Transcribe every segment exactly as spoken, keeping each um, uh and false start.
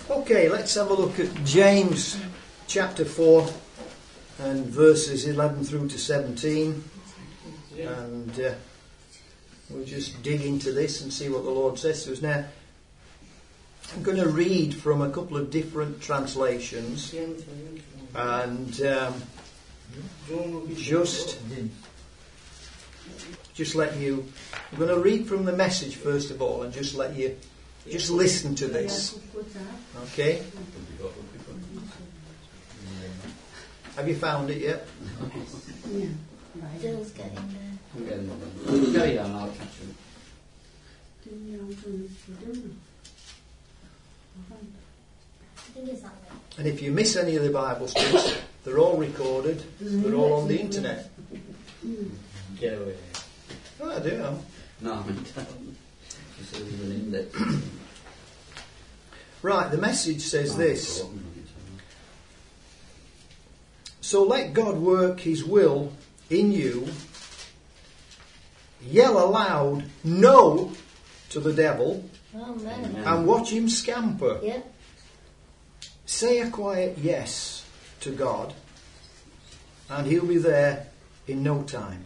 Okay, let's have a look at James chapter four and verses eleven through to seventeen. And uh, we'll just dig into this and see what the Lord says to us. Now, I'm going to read from a couple of different translations and um, just just let you... I'm going to read from the Message first of all and just let you just listen to this. Okay? Have you found it yet? Jill's getting there. Carry on, I'll catch you. I think it's that way. And if you miss any of the Bible studies, they're all recorded. They're all on the internet. Get away. Oh, I do know. No, I mean, you said it was an index. Right, the Message says this. So let God work His will in you. Yell aloud, no, to the devil. Amen. And watch him scamper. Yeah. Say a quiet yes to God, and He'll be there in no time.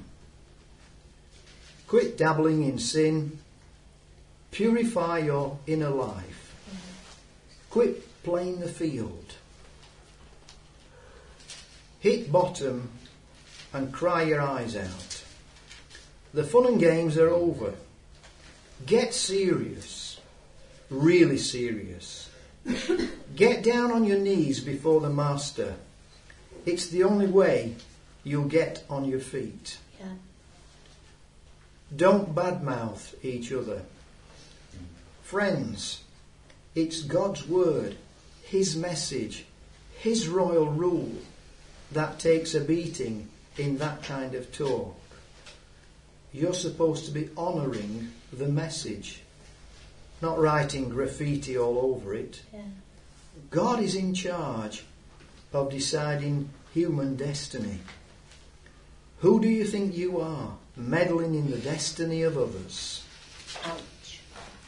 Quit dabbling in sin. Purify your inner life. Quit playing the field. Hit bottom and cry your eyes out. The fun and games are over. Get serious. Really serious. Get down on your knees before the Master. It's the only way you'll get on your feet. Yeah. Don't badmouth each other. Friends, it's God's word, His message, His royal rule that takes a beating in that kind of talk. You're supposed to be honouring the message, not writing graffiti all over it. Yeah. God is in charge of deciding human destiny. Who do you think you are, meddling in the destiny of others? Ouch.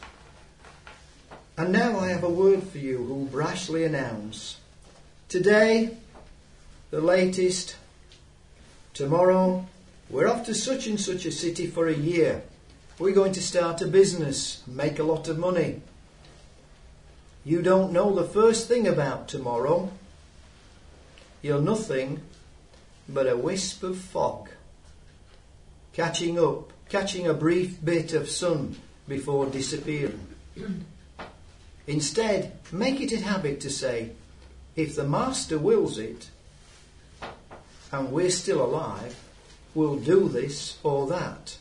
And now I have a word for you who brashly announce, today, the latest, tomorrow, we're off to such and such a city for a year. We're going to start a business, make a lot of money. You don't know the first thing about tomorrow. You're nothing but a wisp of fog, catching up, catching a brief bit of sun before disappearing. Instead, make it a habit to say, if the Master wills it, and we're still alive, we'll do this or that.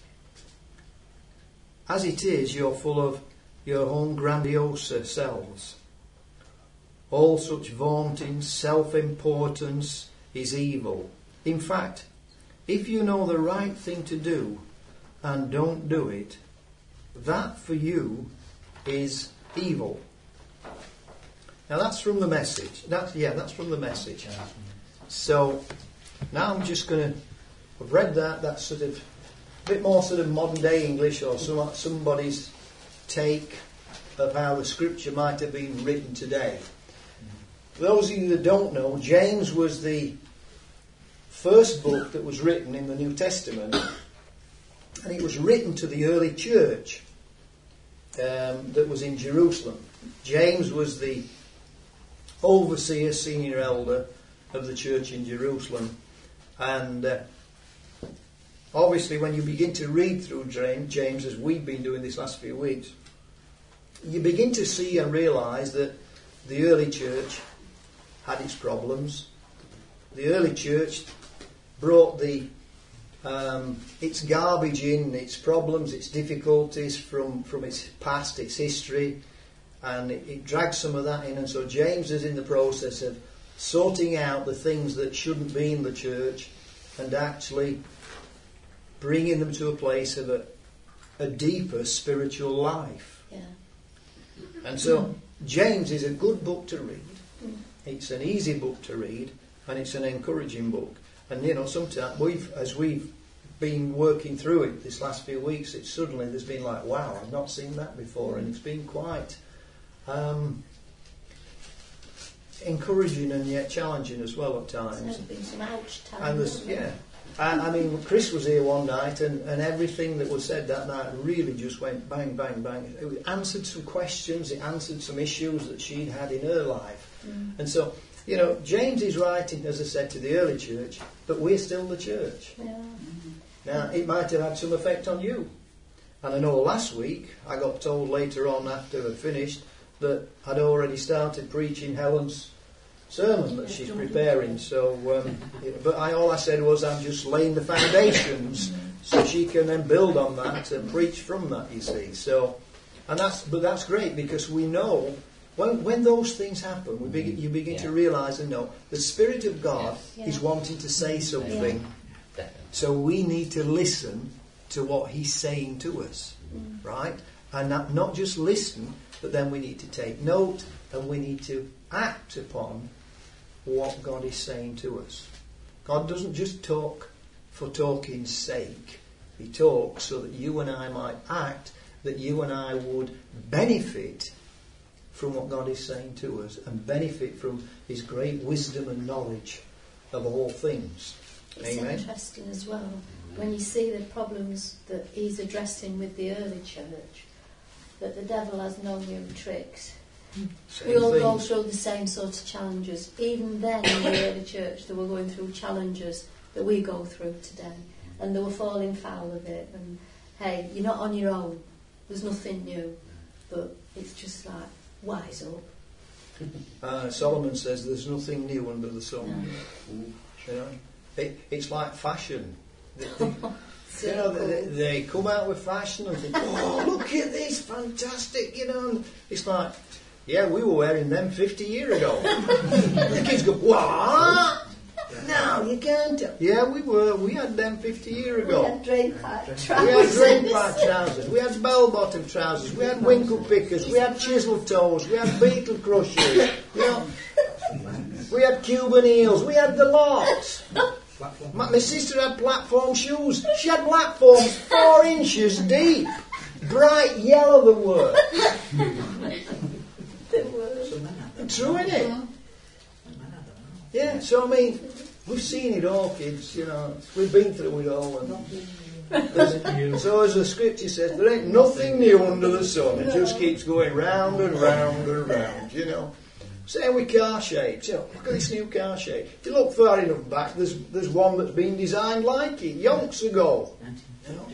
As it is, you're full of your own grandiose selves. All such vaunting, self-importance is evil. In fact, if you know the right thing to do and don't do it, that for you is evil. Now that's from the Message. That's, yeah, that's from the Message. So now I'm just going to... I've read that. That's sort of a bit more sort of modern day English, or some, somebody's take of how the Scripture might have been written today. For those of you that don't know, James was the first book that was written in the New Testament, and it was written to the early church um, that was in Jerusalem. James was the overseer, senior elder of the church in Jerusalem, and uh, obviously when you begin to read through James, as we've been doing this last few weeks, you begin to see and realise that the early church had its problems. The early church brought the um, its garbage in, its problems, its difficulties from, from its past, its history, and it, it dragged some of that in. And so James is in the process of sorting out the things that shouldn't be in the church and actually bringing them to a place of a, a deeper spiritual life. Yeah. And so James is a good book to read. It's an easy book to read, and it's an encouraging book. And you know, sometimes we've, as we've been working through it this last few weeks, it's suddenly there's been like, wow, I've not seen that before, and it's been quite um, encouraging and yet challenging as well at times. There's been some ouch times. And there's, yeah. I, I mean, Chris was here one night, and, and everything that was said that night really just went bang, bang, bang. It answered some questions, it answered some issues that she'd had in her life. Mm. And so, you know, James is writing, as I said, to the early church, but we're still the church. Yeah. Now, it might have had some effect on you. And I know last week, I got told later on after I'd finished, that I'd already started preaching Helen's sermon that she's preparing. So, um, but I, all I said was I'm just laying the foundations so she can then build on that and preach from that. You see, so and that's but that's great because we know when when those things happen, we begin, you begin yeah. to realise and know the Spirit of God yeah. is wanting to say something. Yeah. So we need to listen to what He's saying to us, mm. right? And not, not just listen, but then we need to take note and we need to act upon what God is saying to us. God doesn't just talk for talking's sake. He talks so that you and I might act, that you and I would benefit from what God is saying to us and benefit from His great wisdom and knowledge of all things. It's Amen. Interesting as well when you see the problems that He's addressing with the early church, that the devil has no new tricks. Same we all thing. go through the same sort of challenges. Even then in the early church they were going through challenges that we go through today. And they were falling foul of it. And hey, you're not on your own. There's nothing new. But it's just like, wise up. Uh, Solomon says there's nothing new under the sun. You know, it, it's like fashion. They, they, so you know, cool. they, they come out with fashion and think, oh, look at this, fantastic, you know. And it's like, yeah, we were wearing them fifty years ago. The kids go, what? No, you can't. Yeah, we were. We had them fifty years ago. We had drain pipe trousers. We had drain pipe trousers. We had bell-bottom trousers. We had winkle pickers. We had chisel toes. We had beetle crushers. You know, we had Cuban heels. We had the lot. My, my sister had platform shoes. She had platforms four inches deep, bright yellow. They were. They were. True, isn't it? Yeah. So I mean, we've seen it all, kids. You know, we've been through it all. And so as the scripture says, there ain't nothing new under the sun. It just keeps going round and round and round. You know. Same with car shapes. You know, look at this new car shape. If you look far enough back, there's there's one that's been designed like it yonks ago. You know?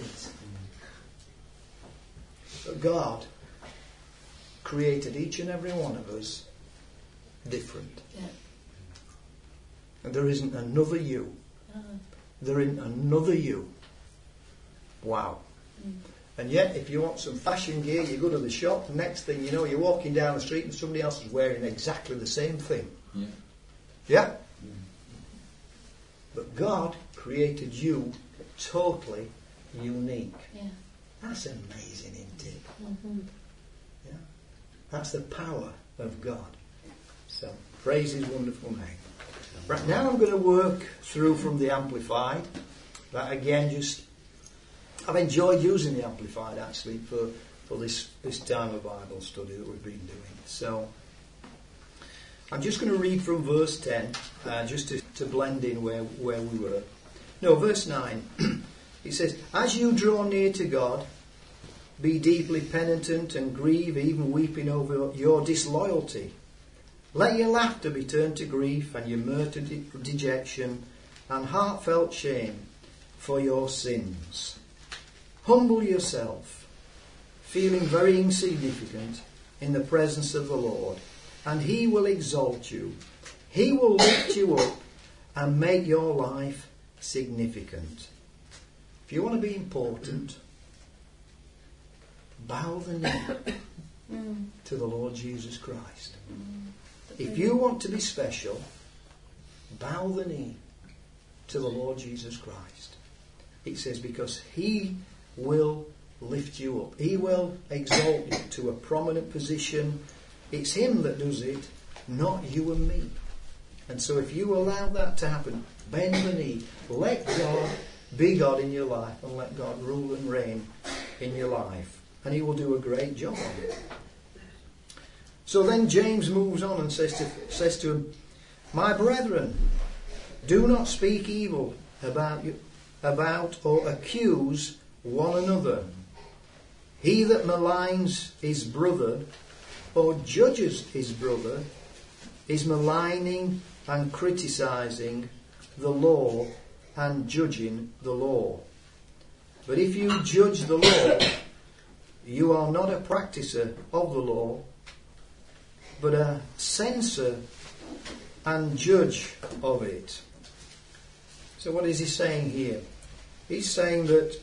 But God created each and every one of us different. Yeah. And there isn't another you. Uh-huh. There isn't another you. Wow. Mm. And yet, if you want some fashion gear, you go to the shop, the next thing you know, you're walking down the street and somebody else is wearing exactly the same thing. Yeah? Yeah? Mm. But God created you totally unique. Yeah. That's amazing, isn't it? Mm-hmm. Yeah? That's the power of God. So, praise His wonderful name. Right, now I'm going to work through from the Amplified. That again, just I've enjoyed using the Amplified actually for, for this, this time of Bible study that we've been doing. So I'm just going to read from verse ten, uh, just to, to blend in where, where we were. No, verse nine. It says, as you draw near to God, be deeply penitent and grieve, even weeping over your disloyalty. Let your laughter be turned to grief and your mirth to de- dejection and heartfelt shame for your sins. Humble yourself, feeling very insignificant in the presence of the Lord, and He will exalt you. He will lift you up and make your life significant. If you want to be important, bow the knee to the Lord Jesus Christ. If you want to be special, bow the knee to the Lord Jesus Christ. It says because He will lift you up. He will exalt you to a prominent position. It's Him that does it, not you and me. And so if you allow that to happen, bend the knee, let God be God in your life and let God rule and reign in your life. And He will do a great job. So then James moves on and says to, says to him, my brethren, do not speak evil about you, about or accuse one another. He that maligns his brother or judges his brother is maligning and criticising the law and judging the law. But if you judge the law, you are not a practicer of the law, but a censor and judge of it. So what is he saying here? He's saying that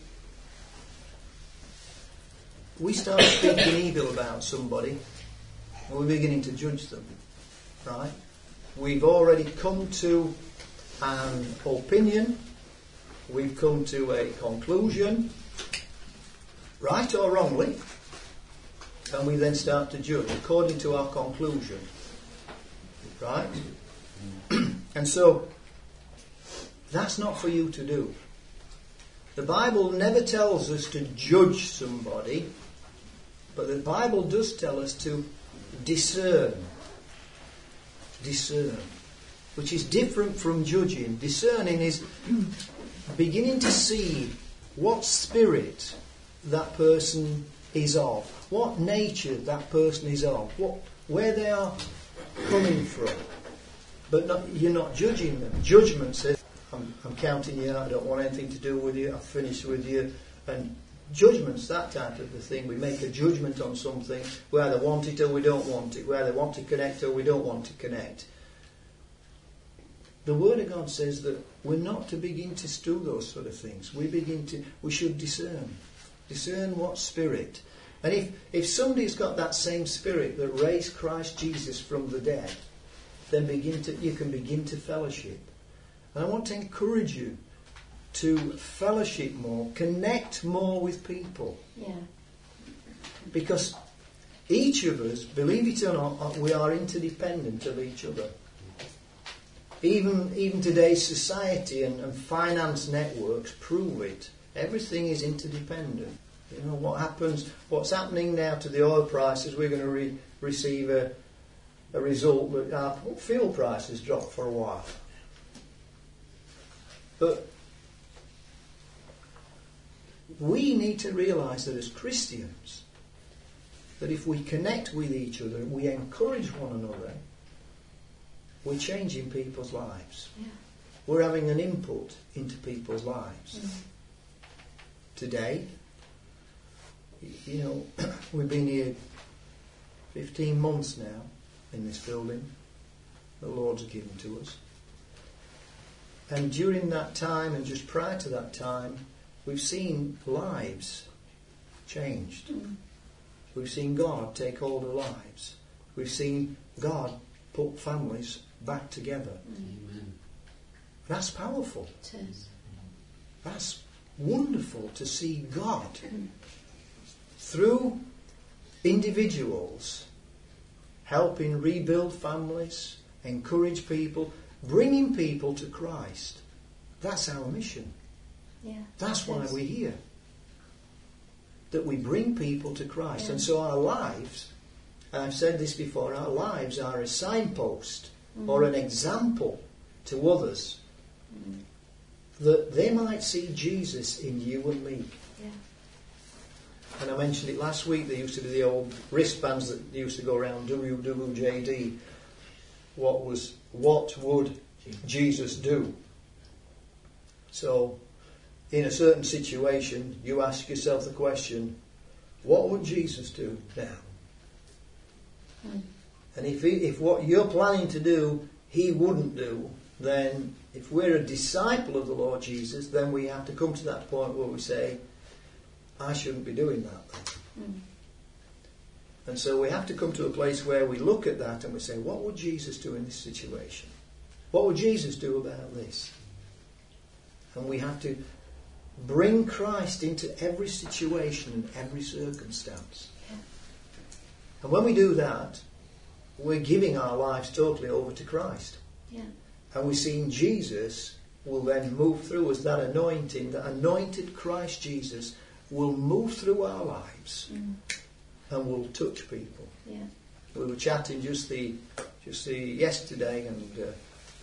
we start speaking evil about somebody and we're beginning to judge them, right? We've already come to an opinion, we've come to a conclusion, right or wrongly, and we then start to judge according to our conclusion, right? And so that's not for you to do. The Bible never tells us to judge somebody, but the Bible does tell us to discern. Discern. Which is different from judging. Discerning is beginning to see what spirit that person is of, what nature that person is of, what where they are coming from. But not, you're not judging them. Judgment says, I'm, I'm counting you out, I don't want anything to do with you, I've finished with you. And judgment's that type of a thing. We make a judgment on something, we either want it or we don't want it, we either want to connect or we don't want to connect. The Word of God says that we're not to begin to do those sort of things. We begin to, we should discern. Discern what spirit. And if, if somebody's got that same spirit that raised Christ Jesus from the dead, then begin to you can begin to fellowship. And I want to encourage you to fellowship more, connect more with people. Yeah. Because each of us, believe it or not, we are interdependent of each other. Even even today's society and, and finance networks prove it. Everything is interdependent. You know what happens? What's happening now to the oil prices? We're going to re- receive a, a result that our fuel prices dropped for a while. But we need to realise that as Christians, that if we connect with each other and we encourage one another, we're changing people's lives. Yeah. We're having an input into people's lives. Mm. Today, you know, we've been here fifteen months now in this building the Lord's given to us. And during that time and just prior to that time, we've seen lives changed. Mm. We've seen God take hold of lives. We've seen God put families back together. Amen. That's powerful. It is. That's wonderful to see God Mm. through individuals helping rebuild families, encourage people, bringing people to Christ. That's our mission. Yeah. That's it why is. we're here. That we bring people to Christ. Yeah. And so our lives, and I've said this before, our lives are a signpost Mm. or an example to others Mm. that they might see Jesus in you and me. Yeah. And I mentioned it last week, they used to do the old wristbands that used to go around, W W J D. What was, what would Jesus do? So, in a certain situation, you ask yourself the question, what would Jesus do now? Mm. And if he, if what you're planning to do, he wouldn't do, then if we're a disciple of the Lord Jesus, then we have to come to that point where we say, I shouldn't be doing that then. Mm. And so we have to come to a place where we look at that and we say, what would Jesus do in this situation? What would Jesus do about this? And we have to bring Christ into every situation and every circumstance. Yeah. And when we do that, we're giving our lives totally over to Christ. Yeah. And we're seeing Jesus will then move through us. That anointing, that anointed Christ Jesus will move through our lives Mm. and will touch people. Yeah. We were chatting just the just the yesterday and uh,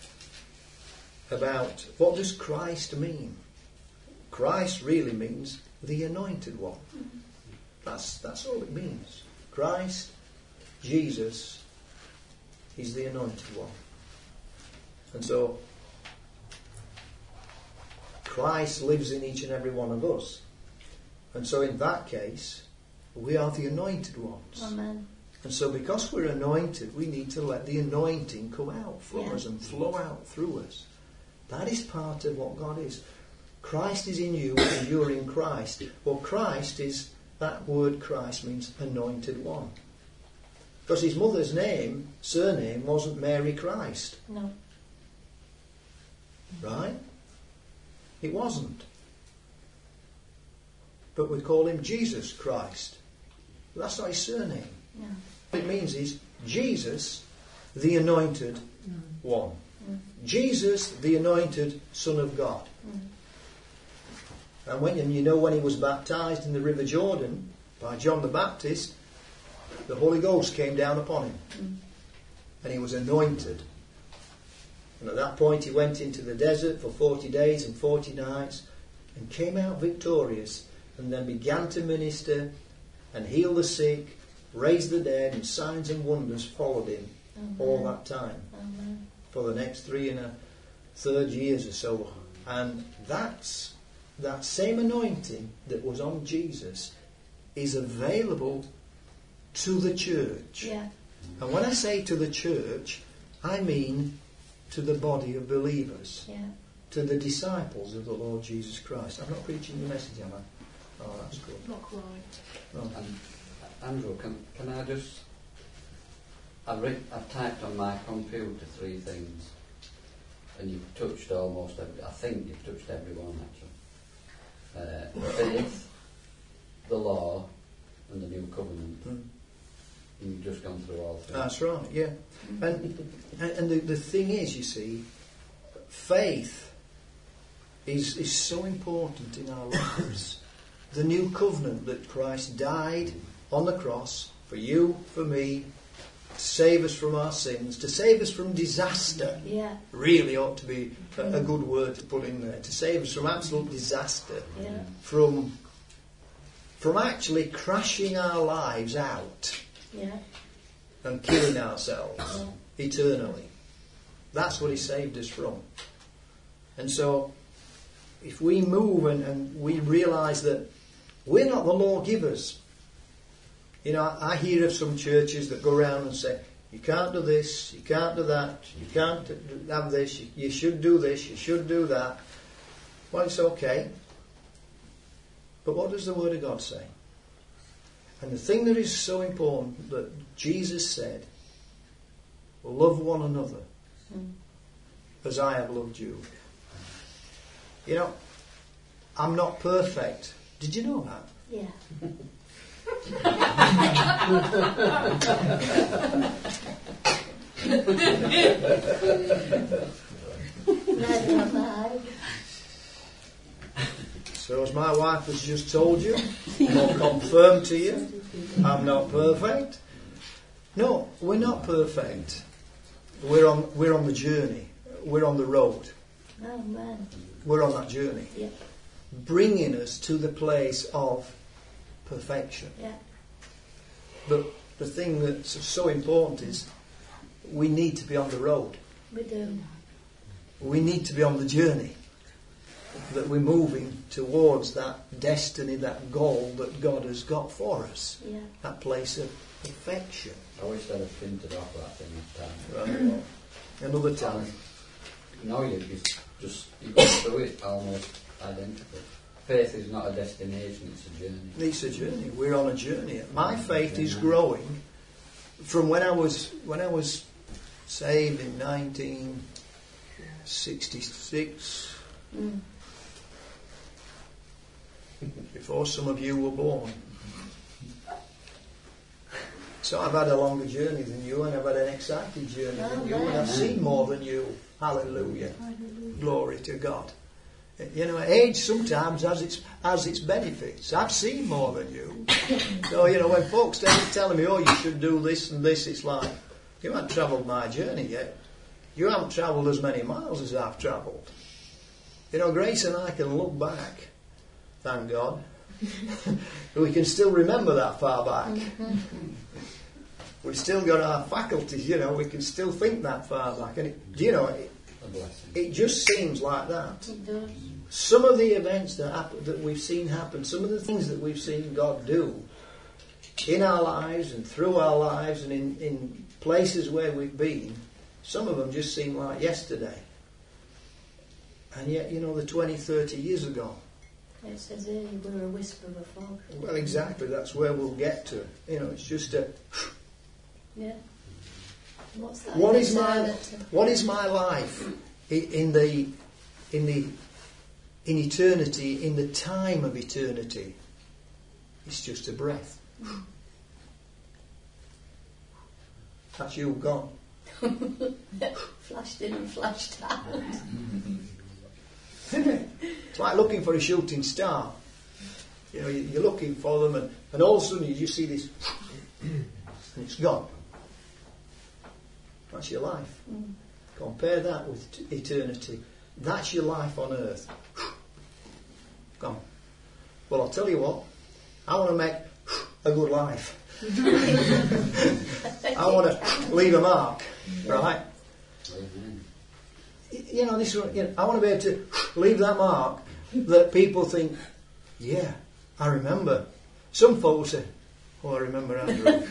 about what does Christ mean. Christ really means the anointed one. Mm-hmm. That's that's all it means. Christ, Jesus, he's the anointed one. And so Christ lives in each and every one of us. And so in that case, we are the anointed ones. Amen. And so because we're anointed, we need to let the anointing come out from yeah. us and flow out through us. That is part of what God is. Christ is in you and you're in Christ. Well, Christ is, that word Christ means anointed one. Because his mother's name, surname, wasn't Mary Christ. No. Right? It wasn't. But we call him Jesus Christ. But that's not his surname. No. What it means is Jesus, the anointed mm. one. Mm. Jesus, the anointed Son of God. Mm. And when and you know when he was baptized in the River Jordan by John the Baptist, the Holy Ghost came down upon him. Mm. And he was anointed. And at that point he went into the desert for forty days and forty nights and came out victorious and then began to minister and heal the sick, raise the dead, and signs and wonders followed him. Amen. All that time. Amen. For the next three and a third years or so. And that's that same anointing that was on Jesus is available to the church. Yeah. And when I say to the church, I mean to the body of believers. Yeah. To the disciples of the Lord Jesus Christ. I'm not preaching the message, am I? Oh, that's good. Not quite. Oh. And, Andrew, can can I just... I've, writ, I've typed on my computer three things, and you've touched almost every... I think you've touched every one, actually. Uh, faith, the law, and the new covenant. Mm. And you've just gone through all three. That's right, yeah. And and the, the thing is, you see, faith is is so important in our lives. The new covenant that Christ died on the cross for you, for me, to save us from our sins, to save us from disaster. Yeah. Really ought to be a, a good word to put in there. To save us from absolute disaster. Yeah. From from actually crashing our lives out. Yeah. And killing ourselves yeah. eternally. That's what he saved us from. And so, if we move and, and we realise that we're not the lawgivers. You know, I, I hear of some churches that go around and say, you can't do this, you can't do that, you can't have this, you, you should do this, you should do that. Well, it's okay. But what does the Word of God say? And the thing that is so important that Jesus said, love one another mm. as I have loved you. You know, I'm not perfect. Did you know that? Yeah. Neither am I. So as my wife has just told you, or confirmed to you, I'm not perfect. No, we're not perfect. We're on we're on the journey. We're on the road. Oh man. We're on that journey. Yeah. Bringing us to the place of perfection. Yeah. But the thing that's so important is we need to be on the road. We do. We need to be on the journey. That we're moving towards that destiny, that goal that God has got for us. Yeah. That place of perfection. I wish I'd have printed off that thing this time. Right, well, another time. No, you just, just you go through it almost identically. Faith is not a destination, it's a journey. It's a journey. We're on a journey. My faith is growing from when I was when I was saved in nineteen sixty-six. Mm. Before some of you were born. So I've had a longer journey than you, and I've had an exciting journey than you, and I've seen more than you. Hallelujah. Hallelujah. Glory to God. You know, age sometimes has its has its benefits. I've seen more than you. So, you know, when folks start telling me, oh, you should do this and this, it's like, you haven't travelled my journey yet. You haven't travelled as many miles as I've travelled. You know, Grace and I can look back, thank God. We can still remember that far back. We've still got our faculties, you know, we can still think that far back. And, it, do you know, it, it just seems like that. It does. Some of the events that happen, that we've seen happen, some of the things that we've seen God do in our lives and through our lives and in, in places where we've been, some of them just seem like yesterday. And yet, you know, they're twenty, thirty years ago. It says here, you were a whisper of a fog. Well, exactly, that's where we'll get to. You know, it's just a... Yeah. What's that? What is my that, uh, what is my life in the in the in eternity, in the time of eternity? It's just a breath. That's you gone. Flashed in and flashed out. It's like looking for a shooting star. You know, you're looking for them, and, and all of a sudden you just see this, and it's gone. That's your life. Mm. Compare that with t- eternity. That's your life on earth. Gone. Well, I'll tell you what. I want to make a good life. I want to leave a mark, right? You know, this. You know, I want to be able to leave that mark that people think, yeah, I remember. Some folks say, oh, I remember Andrew.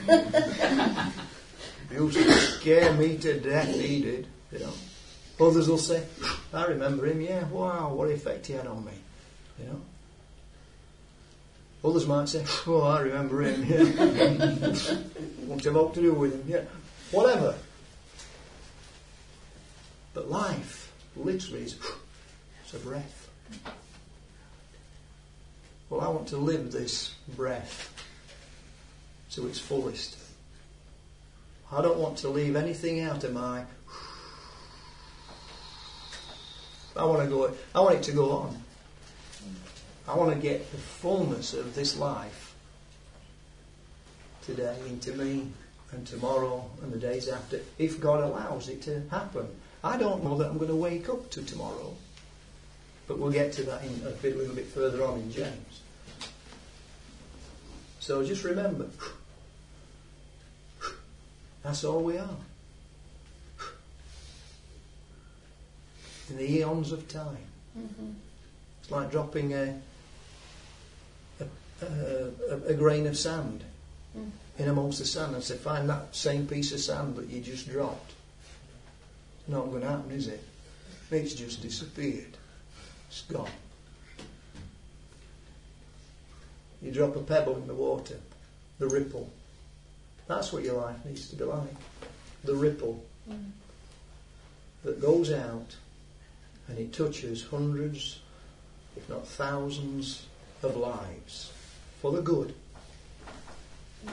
He used to scare me to death, he did. You know. Others will say, I remember him, yeah, wow, what effect he had on me. You know. Others might say, oh, I remember him, yeah. Won't have lot to do with him, yeah. Whatever. But life, literally, is it's a breath. Well, I want to live this breath to its fullest. I don't want to leave anything out of my... I want to go. I want it to go on. I want to get the fullness of this life today into me and tomorrow and the days after, if God allows it to happen. I don't know that I'm going to wake up to tomorrow, but we'll get to that in a bit, a little bit further on in James. So just remember, that's all we are. In the eons of time. Mm-hmm. It's like dropping a a, a, a grain of sand mm. in amongst the sand and say, find that same piece of sand that you just dropped. It's not going to happen, is it? It's just disappeared. It's gone. You drop a pebble in the water, the ripple. That's what your life needs to be like. The ripple mm. that goes out and it touches hundreds, if not thousands, of lives for the good. Mm.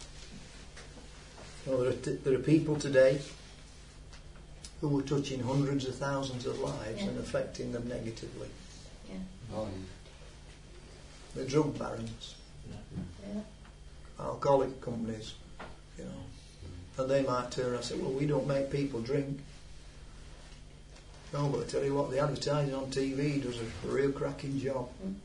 Well, there, are t- there are people today who are touching hundreds of thousands of lives yeah. and affecting them negatively. Yeah. Oh, yeah. The drug barons, yeah. alcoholic companies, you know, and they might turn around and say, well, we don't make people drink. No, but I tell you what, the advertising on T V does a real cracking job. Mm.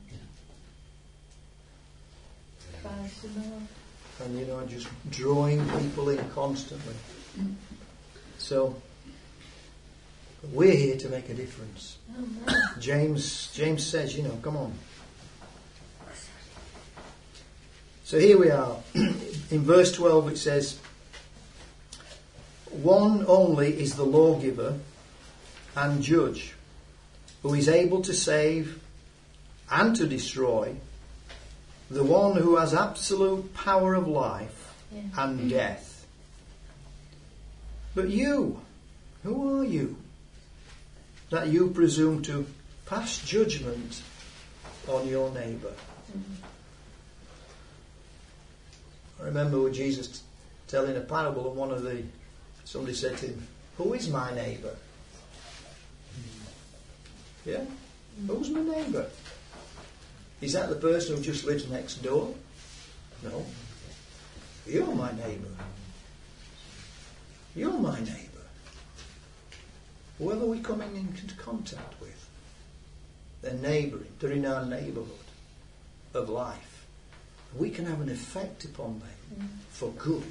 Yeah. And, you know, just drawing people in constantly. Mm. So, we're here to make a difference. Oh, no. James, James says, you know, come on. So here we are. In verse twelve it says, one only is the lawgiver and judge, who is able to save and to destroy, the one who has absolute power of life yeah. and death. But you, who are you, that you presume to pass judgment on your neighbour? Mm-hmm. I remember with Jesus telling a parable, and one of the somebody said to him, "Who is my neighbour?" Yeah, Who's my neighbour? Is that the person who just lives next door? No. You're my neighbour. You're my neighbour. Whoever we're coming into contact with, they're neighbouring, they're in our neighbourhood of life. We can have an effect upon them mm. for good.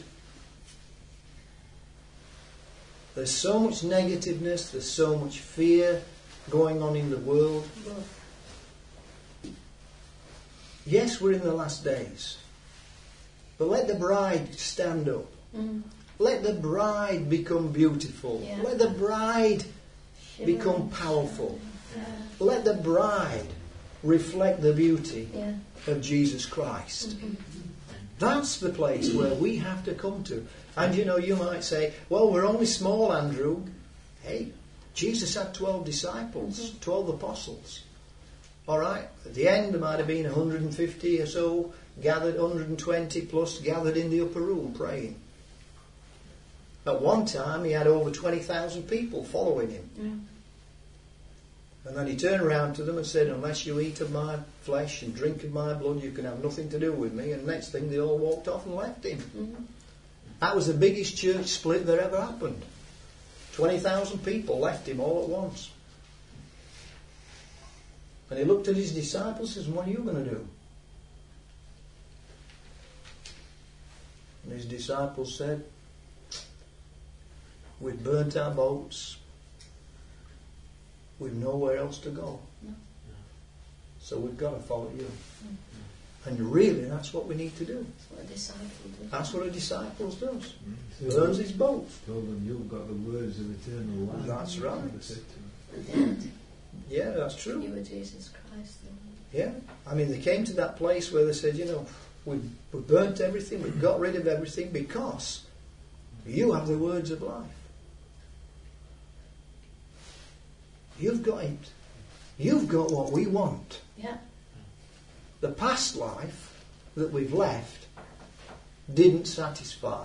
There's so much negativeness, there's so much fear going on in the world. Yes, we're in the last days. But let the bride stand up. Mm. Let the bride become beautiful. Yeah. Let the bride Shiver. become powerful. Yeah. Let the bride reflect the beauty yeah. of Jesus Christ. Mm-hmm. That's the place where we have to come to. And you know, you might say, well, we're only small, Andrew. Hey, Jesus had twelve disciples, mm-hmm. twelve apostles. All right, at the end there might have been one hundred fifty or so gathered, one hundred twenty plus gathered in the upper room praying. At one time he had over twenty thousand people following him. Mm. And then he turned around to them and said, unless you eat of my flesh and drink of my blood, you can have nothing to do with me. And next thing they all walked off and left him. Mm-hmm. That was the biggest church split that ever happened. twenty thousand people left him all at once. And he looked at his disciples and says, what are you going to do? And his disciples said, we've burnt our boats. We've nowhere else to go. No. So we've got to follow you. Mm-hmm. And really, that's what we need to do. That's what a disciple does. That's what a disciple does. Mm-hmm. So burns his boat. Told them, you've got the words of eternal life. That's right. Yeah, that's true. You were Jesus Christ. Yeah. I mean, they came to that place where they said, you know, we we burnt everything, we got rid of everything because you have the words of life. You've got it. You've got what we want. Yeah. The past life that we've left didn't satisfy.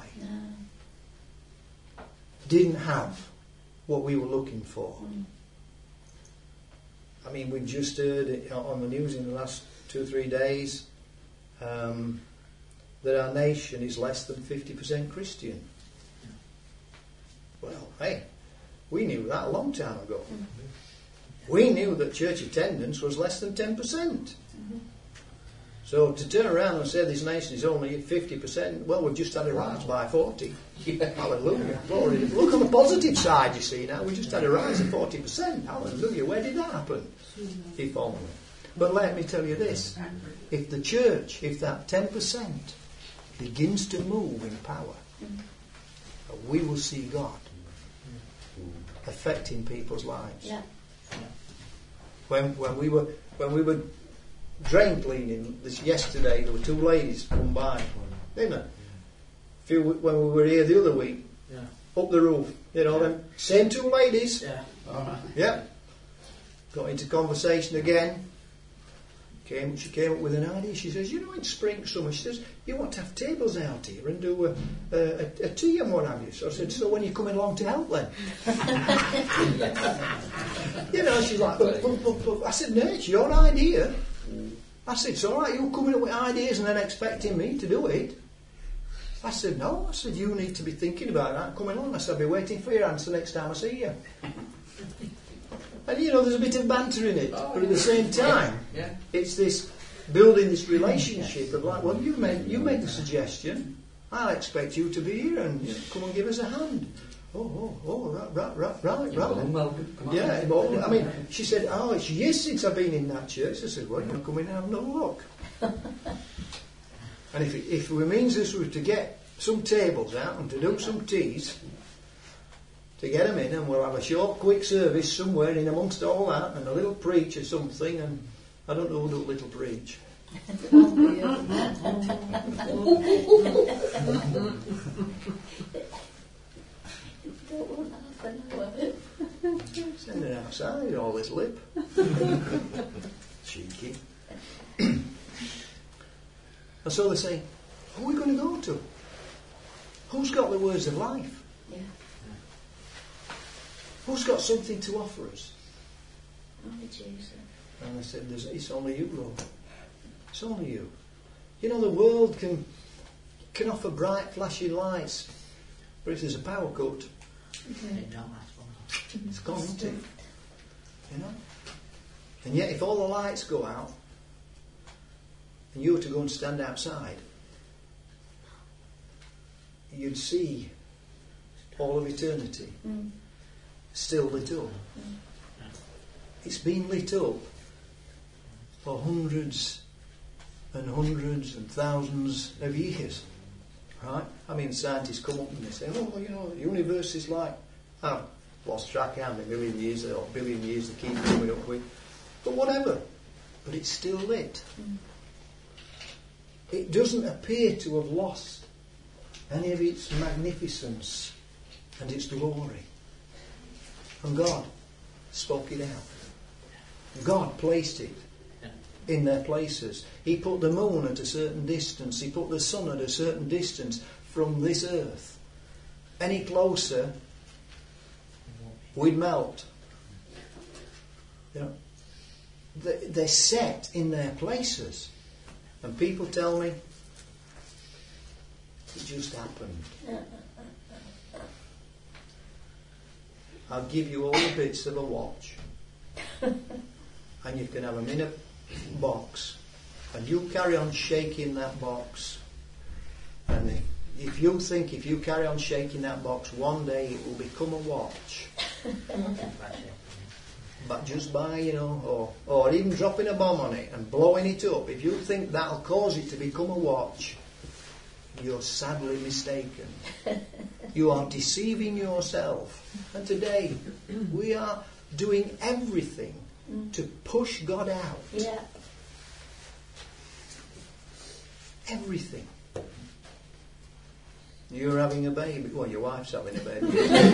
No. Didn't have what we were looking for. Mm. I mean, we've just heard it on the news in the last two or three days um, that our nation is less than fifty percent Christian. Well, hey, we knew that a long time ago. Mm. We knew that church attendance was less than ten percent. Mm-hmm. So to turn around and say this nation is only fifty percent, well, we've just had a rise by forty. Yeah. Hallelujah. Glory. Look on the positive side, you see now. We just had a rise of forty percent. Hallelujah. Where did that happen? If only. But let me tell you this. If the church, if that ten percent begins to move in power, we will see God affecting people's lives. Yeah. When when we were when we were drain cleaning this yesterday, there were two ladies come by, didn't there? A few when we were here the other week, yeah. Up the roof, you know, them same two ladies. Yeah. Right. Yeah. Got into conversation again. Came, she came up with an idea. She says, you know, in spring, summer, she says, you want to have tables out here and do a, a, a tea and what have you. So I said, so when are you coming along to help then? You know, she's like, but, but, but, but. I said, no, it's your idea. I said, it's all right, you're coming up with ideas and then expecting me to do it. I said, no. I said, you need to be thinking about that coming along. I said, I'll be waiting for your answer next time I see you. And you know, there's a bit of banter in it, oh, but at the same time, yeah. Yeah. It's this building this relationship of like, well, you made you made the suggestion. I'll expect you to be here and you know, come and give us a hand. Oh, oh, oh, right, right, right, right, right. Well, come on. Yeah, well, I mean, she said, oh, it's years since I've been in that church. I said, well, you come in and have another look. And if it, if it means this was to get some tables out and to do some teas, to get them in, and we'll have a short, quick service somewhere in amongst all that, and a little preach or something, and I don't know who'll do a little preach. Send it outside, all this lip. Cheeky. And so they say, who are we going to go to? Who's got the words of life? Yeah. Who's got something to offer us? Only Jesus. And I said, There's, it's only you, Lord. It's only you. You know, the world can can offer bright, flashing lights, but if there's a power cut, it's gone, isn't it? You know? And yet, if all the lights go out, and you were to go and stand outside, you'd see all of eternity Mm. still lit up. Mm. It's been lit up for hundreds and hundreds and thousands of years. Right? I mean, scientists come up and they say, oh, well, you know, the universe is like, I've lost track how many million years or billion years they keep coming up with. But whatever. But it's still lit. Mm. It doesn't appear to have lost any of its magnificence and its glory. And God spoke it out. God placed it in their places. He put the moon at a certain distance. He put the sun at a certain distance from this earth. Any closer, we'd melt. You know, they're set in their places. And people tell me, it just happened. I'll give you all the bits of a watch. And you can have them in a box. And you carry on shaking that box. And if, if you think if you carry on shaking that box, one day it will become a watch. But just by, you know, or, or even dropping a bomb on it and blowing it up, if you think that'll cause it to become a watch, you're sadly mistaken. You are deceiving yourself. And today, we are doing everything to push God out. Yeah. Everything. You're having a baby. Well, your wife's having a baby.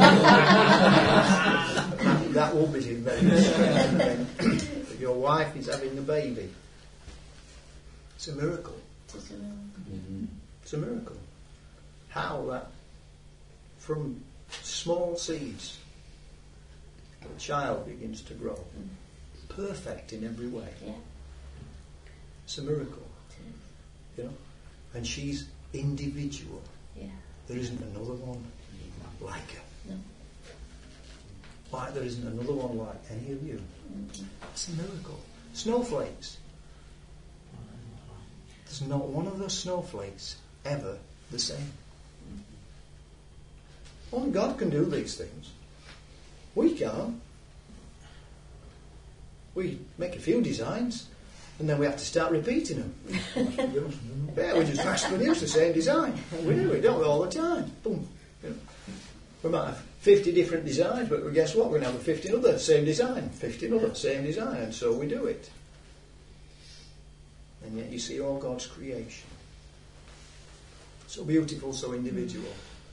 That will be very strange. But your wife is having a baby. It's a miracle. Mm-hmm. It's a miracle. How that, from small seeds, a child begins to grow. Perfect in every way. Yeah. It's a miracle. You know? And she's individual. Yeah. There isn't another one like her. No. Like there isn't another one like any of you. Mm-hmm. It's a miracle. Snowflakes. There's not one of those snowflakes ever the same. Only God can do these things. We can't. We make a few designs and then we have to start repeating them. Yeah, we just mass produce the same design. We do it, don't we, all the time. Boom. You know, we might have fifty different designs, but guess what? We're going to have fifty other same design, fifty other same design, and so we do it. And yet you see all God's creation. So beautiful, so individual.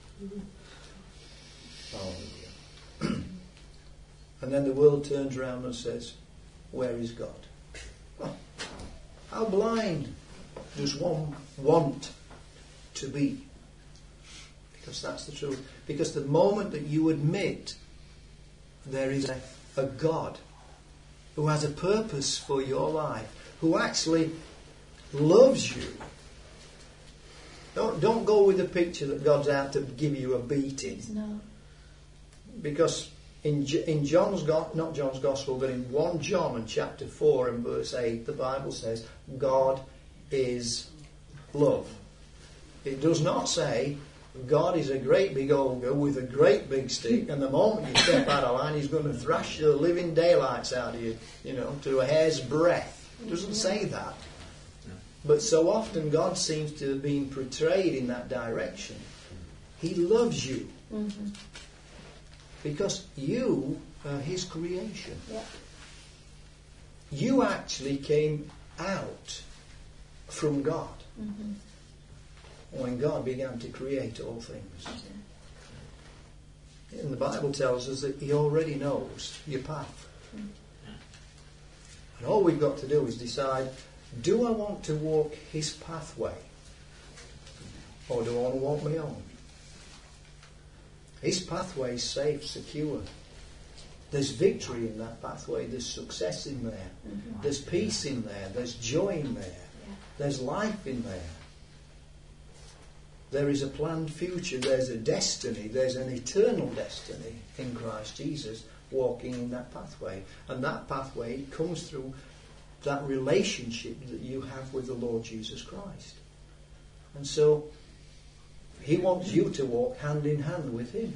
Hallelujah. And then the world turns around and says, where is God? Oh, how blind does one want to be? Because that's the truth. Because the moment that you admit there is a, a God who has a purpose for your life, who actually loves you, don't, don't go with the picture that God's out to give you a beating. No. Because in in John's go- not John's Gospel, but in First John and chapter four and verse eight, the Bible says God is love. It does not say God is a great big ogre with a great big stick, and the moment you step out of line, He's going to thrash the living daylights out of you, you know, to a hair's breadth. It doesn't say that. But so often God seems to have been portrayed in that direction. He loves you. Mm-hmm. Because you are His creation. Yeah. You actually came out from God Mm-hmm. when God began to create all things. And the Bible tells us that He already knows your path. Mm. And all we've got to do is decide, do I want to walk His pathway? Or do I want to walk my own? His pathway is safe, secure. There's victory in that pathway. There's success in there. Mm-hmm. There's peace in there. There's joy in there. Yeah. There's life in there. There is a planned future. There's a destiny. There's an eternal destiny in Christ Jesus walking in that pathway. And that pathway comes through that relationship that you have with the Lord Jesus Christ. And so He wants you to walk hand in hand with Him.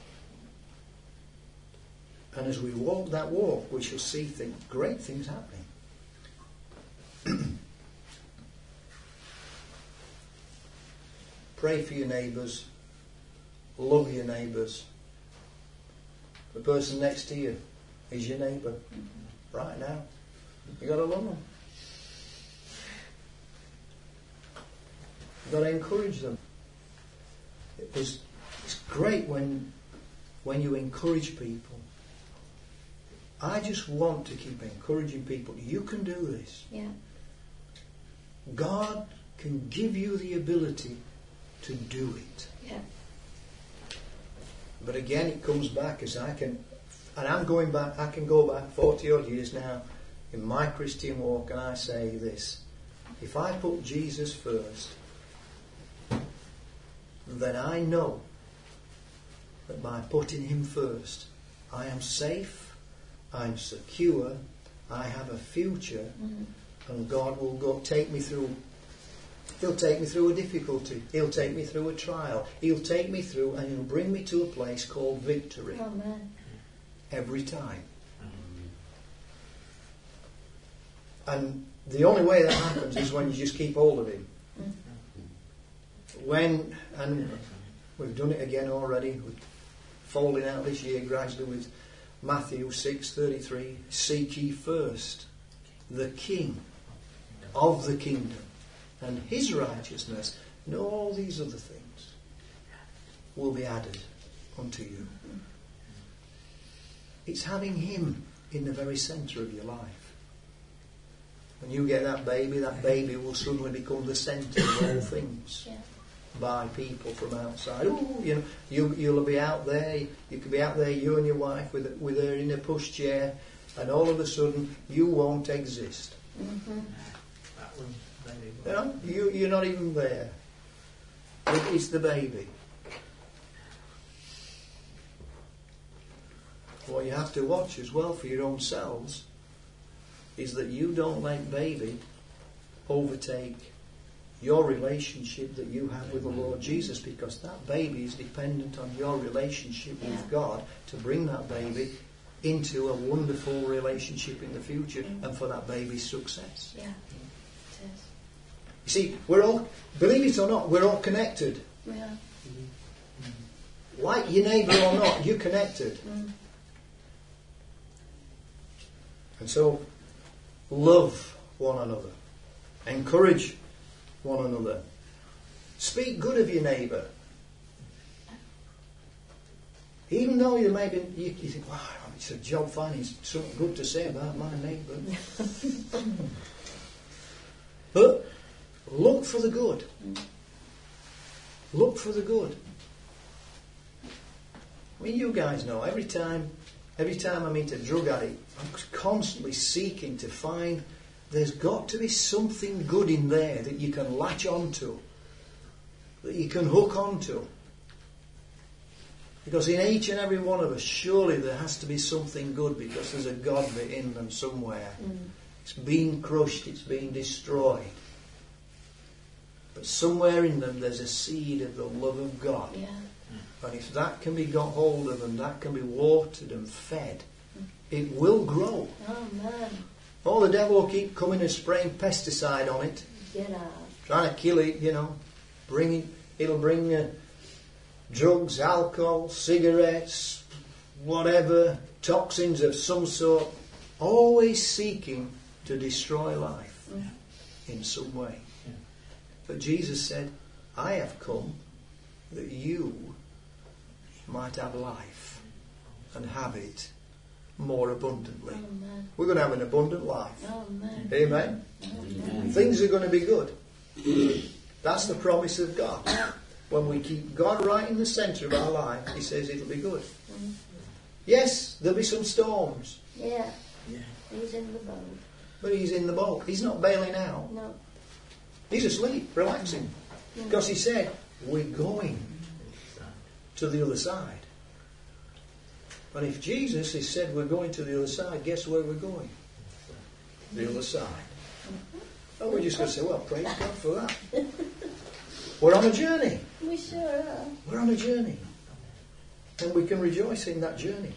And as we walk that walk, we shall see things, great things happening. Pray for your neighbours. Love your neighbours. The person next to you is your neighbour. Mm-hmm. Right now. You've got to love them. You've got to encourage them. It's, it's great when, when you encourage people. I just want to keep encouraging people. You can do this. Yeah. God can give you the ability to do it. Yeah. But again, it comes back as I can, and I'm going back, I can go back forty odd years now in my Christian walk, and I say this: if I put Jesus first, then I know that by putting Him first, I am safe, I'm secure, I have a future, mm-hmm. and God will go take me through. He'll take me through a difficulty. He'll take me through a trial. He'll take me through, and He'll bring me to a place called victory. Amen. Every time. And the only way that happens is when you just keep hold of Him. Mm-hmm. When, and we've done it again already, we're folding out this year gradually with Matthew six thirty-three, seek ye first the King of the kingdom and His righteousness, and all these other things will be added unto you. It's having Him in the very centre of your life. When you get that baby, that baby will suddenly become the centre of all things. Yeah. By people from outside. Ooh, you know, you, you'll be out there, you could be out there, you and your wife, with, with her in a pushchair, and all of a sudden, you won't exist. Mm-hmm. You know, you, you're not even there. It's the baby. What you have to watch as well for your own selves is that you don't let baby overtake your relationship that you have with the Lord Jesus, because that baby is dependent on your relationship yeah. with God to bring that baby into a wonderful relationship in the future mm. and for that baby's success. Yeah, it is. You see, we're all, believe it or not, we're all connected. Yeah. Like your neighbour or not, you're connected. Mm. And so, love one another. Encourage one another. Speak good of your neighbour. Even though you may be, you, you think, wow, it's a job finding something good to say about my neighbour. But look for the good. Look for the good. I mean, you guys know, every time, every time I meet a drug addict, I'm constantly seeking to find there's got to be something good in there that you can latch onto, that you can hook onto. Because in each and every one of us, surely there has to be something good, because there's a God bit in them somewhere. Mm. It's been crushed, it's been destroyed. But somewhere in them there's a seed of the love of God. Yeah. And if that can be got hold of and that can be watered and fed, mm. it will grow. Oh, man. Oh, the devil will keep coming and spraying pesticide on it. Get out. Trying to kill it, you know. Bringing, it'll bring uh, drugs, alcohol, cigarettes, whatever, toxins of some sort. Always seeking to destroy life mm. in some way. Yeah. But Jesus said, I have come that you might have life and have it more abundantly. Amen. We're going to have an abundant life. Amen. Amen. Amen. Things are going to be good. That's the promise of God. When we keep God right in the centre of our life, He says it'll be good. Yes, there'll be some storms, Yeah. Yeah. He's in the boat. but he's in the boat. He's not bailing out. No. He's asleep, relaxing. Mm. Because he said, we're going to the other side. And if Jesus has said we're going to the other side, guess where we're going? The other side. And we're just going to say, well, praise God for that. We're on a journey. We sure are. We're on a journey. And we can rejoice in that journey.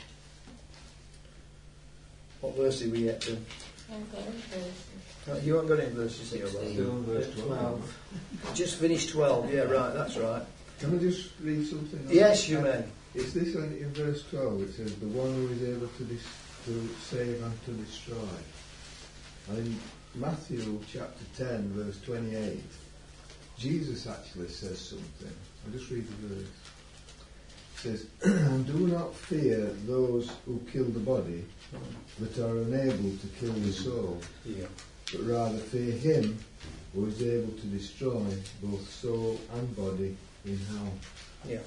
What verse did we get to? I've got it first. Uh, You haven't got any verses here, Still Bob? on verse twelve. Just finished twelve. Yeah, right, that's right. Can I just read something? on Yes, that? you may. It's this one in verse twelve. It says, the one who is able to, dis- to save and to destroy. And in Matthew chapter ten, verse twenty-eight, Jesus actually says something. I'll just read the verse. It says, and do not fear those who kill the body, but are unable to kill the soul, Yeah. but rather fear him who is able to destroy both soul and body in hell. Yeah.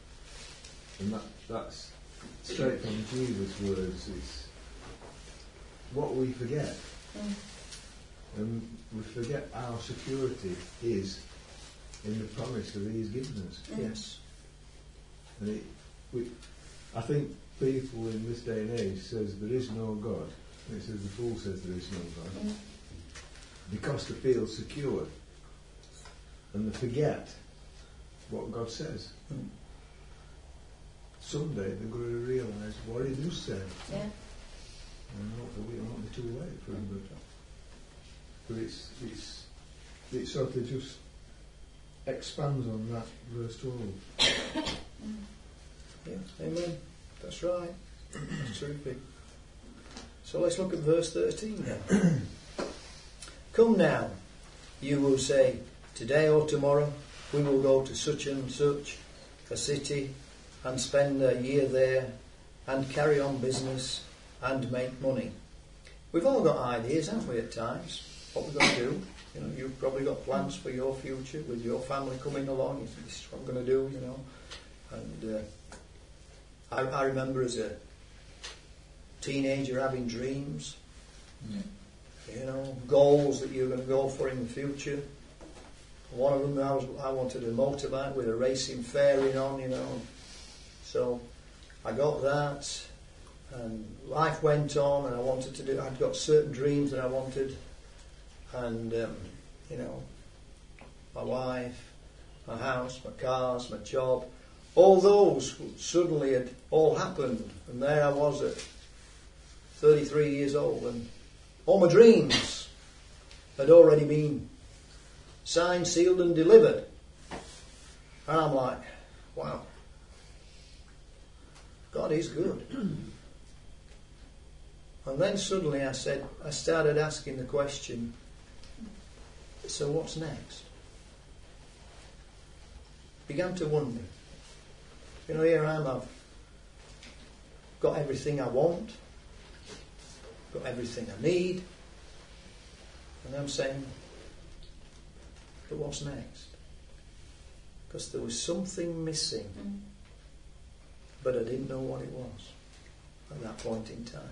And that, that's straight from Jesus' words. It's what we forget. Mm. And we forget our security is in the promise that He's given us. Yes. And it, we, I think people in this day and age says there is no God. And it says the fool says there is no God. Mm. Because they feel secure. And they forget what God says. Mm. Someday they're going to realise what He does say. Yeah. And hopefully it won't be too late for them. But, but it's, it's, it sort of just expands on that verse twelve. Yeah. Amen. That's right. That's terrific. So let's look at verse thirteen now. Come now, you will say, today or tomorrow we will go to such and such a city and spend a year there and carry on business and make money. We've all got ideas, haven't we, at times, what we're going to do. You know, you've probably got plans for your future with your family coming along. You think, this is what I'm going to do, you know. And uh, I, I remember as a teenager having dreams, Yeah. you know, goals that you're going to go for in the future. One of them, I, was, I wanted a motorbike with a racing fairing on, you know. So I got that, and life went on, and I wanted to do. I'd got certain dreams that I wanted, and um, you know, my wife, my house, my cars, my job, all those suddenly had all happened, and there I was at thirty-three years old, and all my dreams had already been signed, sealed, and delivered. And I'm like, wow, God is good. And then suddenly I said, I started asking the question, so what's next? Began to wonder. You know, here I am, I've got everything I want, got everything I need, and I'm saying, but what's next? Because there was something missing, Mm. but I didn't know what it was at that point in time.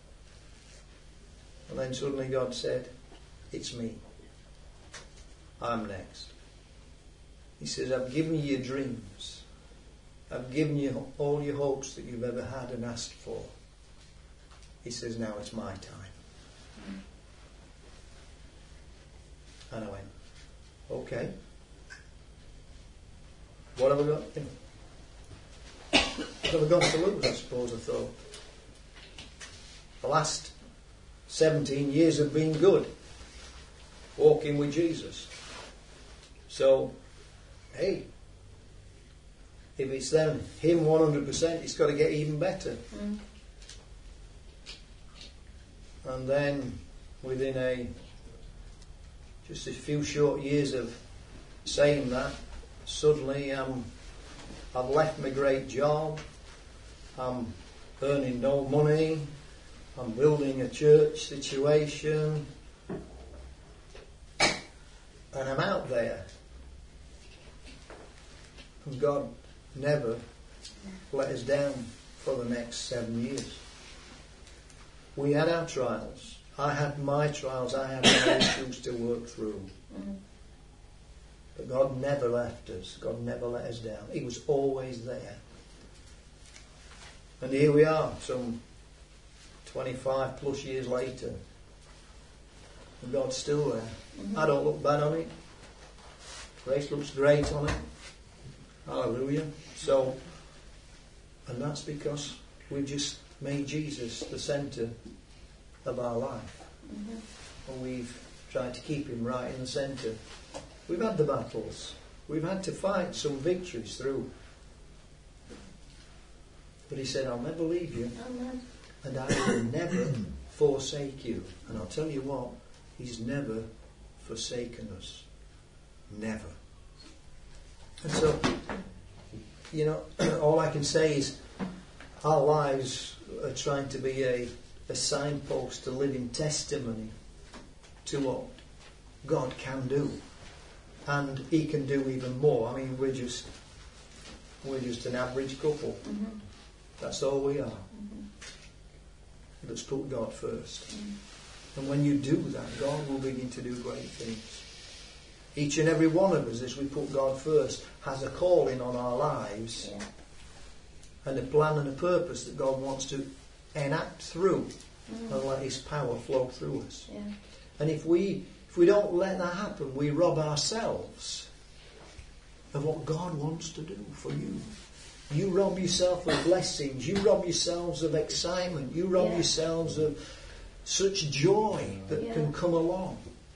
And then suddenly God said, it's me. I'm next. He says, I've given you your dreams. I've given you all your hopes that you've ever had and asked for. He says, now it's my time. Mm. And I went, okay. What have I got? You know, what have I got to lose, I suppose, I thought. The last seventeen years have been good. Walking with Jesus. So, hey, if it's then Him one hundred percent, it's got to get even better. Mm. And then, within a just a few short years of saying that, suddenly um, I've left my great job, I'm earning no money, I'm building a church situation, and I'm out there. And God never let us down for the next seven years. We had our trials. I had my trials. I had my issues to work through. Mm. But God never left us. God never let us down. He was always there. And here we are, some twenty-five plus years later. And God's still there. Mm-hmm. I don't look bad on it. Grace looks great on it. Hallelujah. So, and that's because we've just made Jesus the centre of our life. Mm-hmm. And we've tried to keep him right in the centre. We've had the battles. We've had to fight some victories through. But he said, I'll never leave you. Amen. And I will never forsake you. And I'll tell you what, he's never forsaken us. Never. And so, you know, all I can say is our lives are trying to be a, a signpost, a living testimony to what God can do. And he can do even more. I mean, we're just we're just an average couple. Mm-hmm. That's all we are. Mm-hmm. Let's put God first. Mm-hmm. And when you do that, God will begin to do great things. Each and every one of us, as we put God first, has a calling on our lives. Yeah. And a plan and a purpose that God wants to enact through mm-hmm. and let his power flow through us. Yeah. And if we If we don't let that happen, we rob ourselves of what God wants to do for you. You rob yourself of blessings. You rob yourselves of excitement. You rob yeah. yourselves of such joy that yeah. can come along.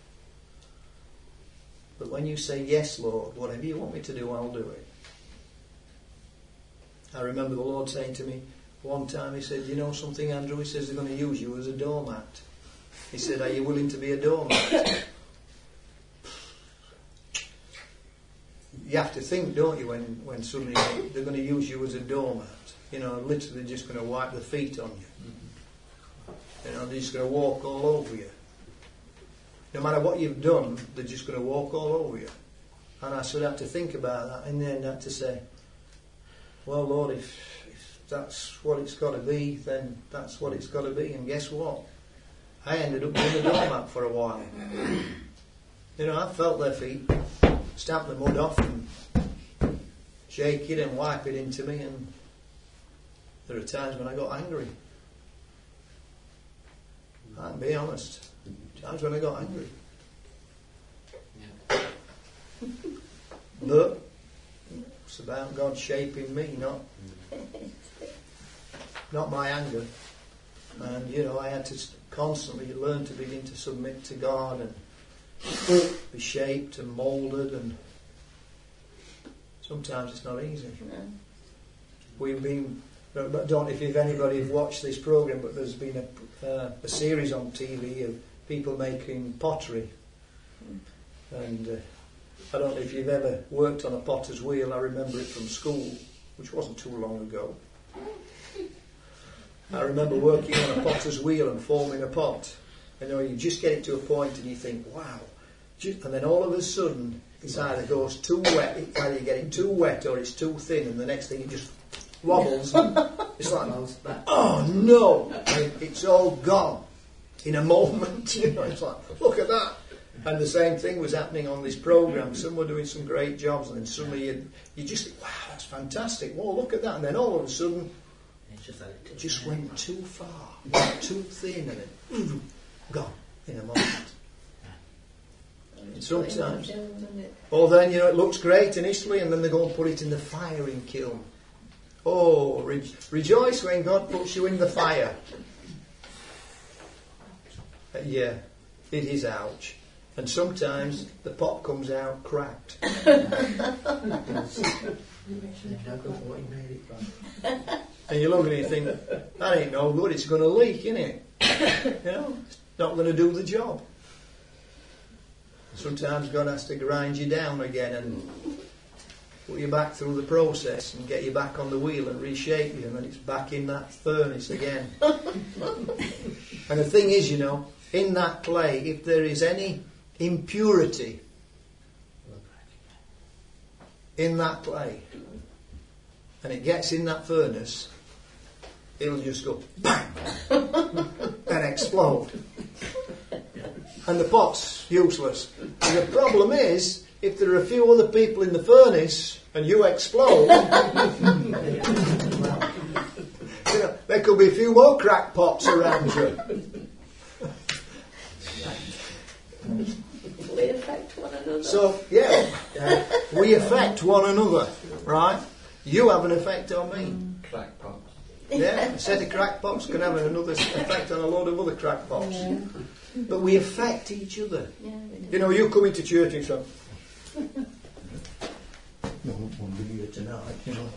But when you say, yes, Lord, whatever you want me to do, I'll do it. I remember the Lord saying to me one time, he said, you know something, Andrew? He says, they're going to use you as a doormat. He said, are you willing to be a doormat? You have to think, don't you, when, when suddenly they're going to use you as a doormat. You know, literally just going to wipe the feet on you. Mm-hmm. You know, they're just going to walk all over you. No matter what you've done, they're just going to walk all over you. And I sort of have to think about that, and then have to say, well, Lord, if, if that's what it's got to be, then that's what it's got to be. And guess what? I ended up being a doormat for a while. You know, I felt their feet, stamp the mud off and shake it and wipe it into me, and there are times when I got angry. I'll be honest. Times when I got angry. Yeah. But it's about God shaping me, not not my anger. And, you know, I had to constantly learn to begin to submit to God and be shaped and moulded, and sometimes it's not easy. No. We've been, I don't know if anybody have watched this program, but there's been a, uh, a series on T V of people making pottery. Mm. And uh, I don't know if you've ever worked on a potter's wheel. I remember it from school, which wasn't too long ago. I remember working on a potter's wheel and forming a pot. You know, you just get it to a point and you think, wow. And then all of a sudden, it's either goes too wet, it's either you get it too wet or it's too thin, and the next thing it just wobbles. It's like, oh no! And it's all gone in a moment. You know, it's like, look at that. And the same thing was happening on this program. Some were doing some great jobs, and then suddenly you, you just think, wow, that's fantastic. Whoa, look at that. And then all of a sudden, it just went too far, went too thin, and then gone in a moment. And sometimes, or then, you know, it looks great initially, and then they go and put it in the firing kiln. Oh, re- rejoice when God puts you in the fire. Uh, yeah, it is ouch. And sometimes the pot comes out cracked. And you look at it and you think, that ain't no good, it's going to leak, isn't it? You know, it's not going to do the job. Sometimes God has to grind you down again and put you back through the process and get you back on the wheel and reshape you, and then it's back in that furnace again. And the thing is, you know, in that clay, if there is any impurity in that clay and it gets in that furnace, it'll just go bang and explode. And the pot's useless. And the problem is, if there are a few other people in the furnace and you explode, you know, there could be a few more crackpots around you. We affect one another. So, yeah, uh, we affect one another, right? You have an effect on me. Crackpots. Yeah, a set of crackpots can have another effect on a load of other crackpots. Yeah. But we affect each other. Yeah, we do. You know, you come into church and so, no one will be here tonight, you know.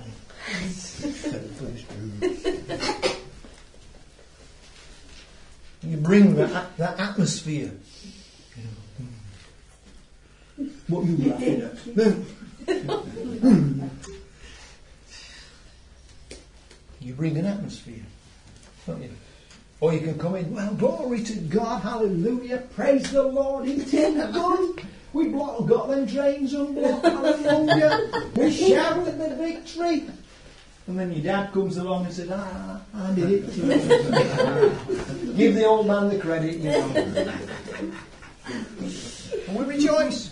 You bring that, that atmosphere. You know. What are you laughing at? You bring an atmosphere, don't you? Or you can come in, well, glory to God, hallelujah, praise the Lord, He's in good. We block, got them drains unblocked, hallelujah. We shout at the victory. And then your dad comes along and says, ah, I did it too. Give the old man the credit, you know. And we rejoice.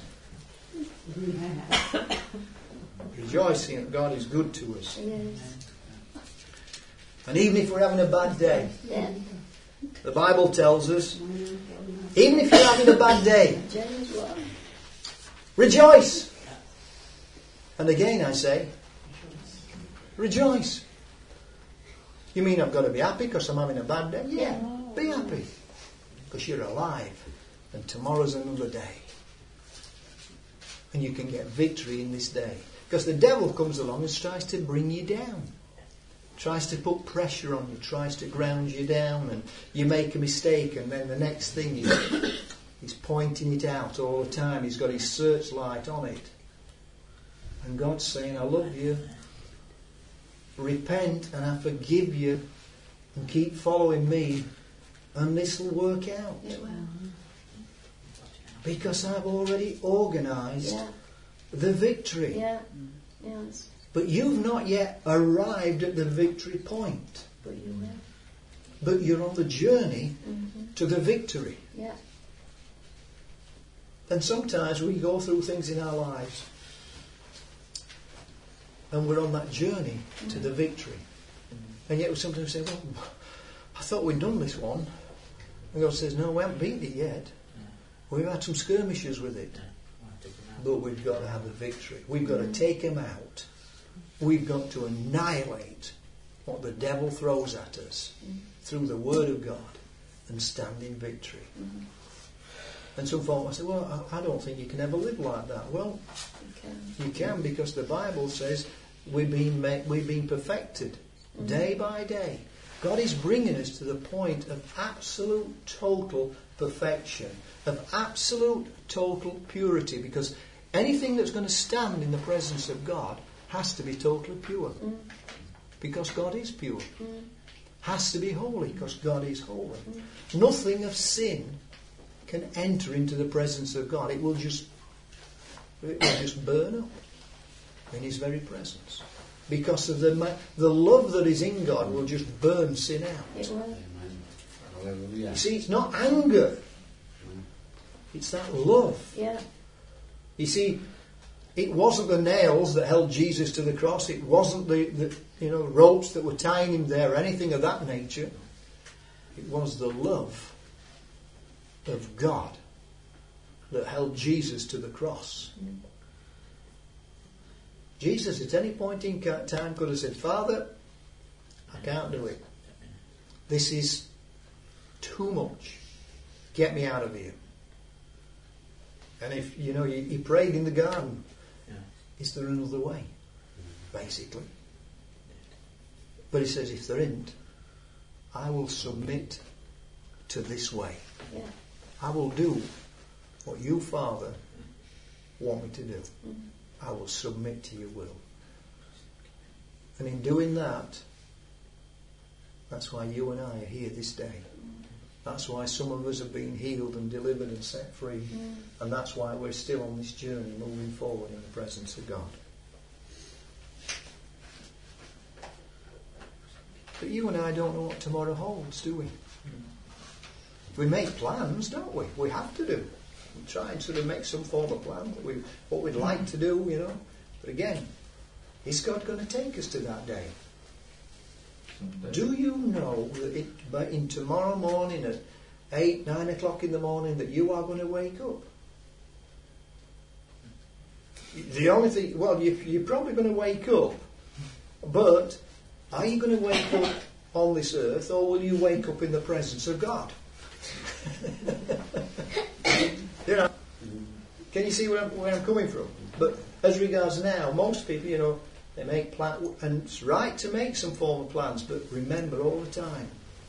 Rejoicing that God is good to us. Yes. And even if we're having a bad day, Yeah. the Bible tells us, even if you're having a bad day, James one. rejoice. And again I say, rejoice. You mean I've got to be happy because I'm having a bad day? Yeah, be happy. Because you're alive. And tomorrow's another day. And you can get victory in this day. Because the devil comes along and tries to bring you down. Tries to put pressure on you. Tries to ground you down. And you make a mistake and then the next thing is he's pointing it out all the time. He's got his searchlight on it. And God's saying, I love you. Repent and I forgive you. And keep following me. And this will work out. It will. Because I've already organised Yeah. the victory. Yeah. Yes. But you've not yet arrived at the victory point. But you will. But you're on the journey Mm-hmm. to the victory. Yeah. And sometimes we go through things in our lives and we're on that journey mm-hmm. to the victory. Mm-hmm. And yet we sometimes say, well, I thought we'd done this one. And God says, no, we haven't beaten it yet. We've had some skirmishes with it. But we've got to have the victory. We've got to take him out. We've got to annihilate what the devil throws at us mm-hmm. through the Word of God and stand in victory. Mm-hmm. And some folk might say, well, I, I don't think you can ever live like that. Well, you can, you can because the Bible says we've been, made, we've been perfected mm-hmm. day by day. God is bringing us to the point of absolute, total perfection, of absolute, total purity, because anything that's going to stand in the presence of God has to be totally pure, mm. because God is pure. Mm. Has to be holy, because God is holy. Mm. Nothing of sin can enter into the presence of God. It will just, it will just burn up in His very presence. Because of the the love that is in God will just burn sin out. It will. You see, it's not anger. It's that love. Yeah. You see, it wasn't the nails that held Jesus to the cross. It wasn't the, the you know ropes that were tying him there, or anything of that nature. It was the love of God that held Jesus to the cross. Mm. Jesus at any point in time could have said, Father, I can't do it. This is too much. Get me out of here. And if, you know, he, he prayed in the garden. Yeah. Is there another way? Basically. But he says, if there isn't, I will submit to this way. Yeah. I will do what you, Father, want me to do. Mm-hmm. I will submit to your will. And in doing that, that's why you and I are here this day. That's why some of us have been healed and delivered and set free. Mm. And that's why we're still on this journey moving forward in the presence of God. But you and I don't know what tomorrow holds, do we? We make plans, don't we? We have to do. We try and sort of make some form of plan, what, we, what we'd like to do, you know. But again, is God going to take us to that day? Do you know that it, but in tomorrow morning at eight, nine o'clock in the morning that you are going to wake up? The only thing, well, you, you're probably going to wake up, but are you going to wake up on this earth, or will you wake up in the presence of God? You know, can you see where I'm, where I'm coming from? But as regards now, most people, you know, they make plans, and it's right to make some form of plans, but remember all the time,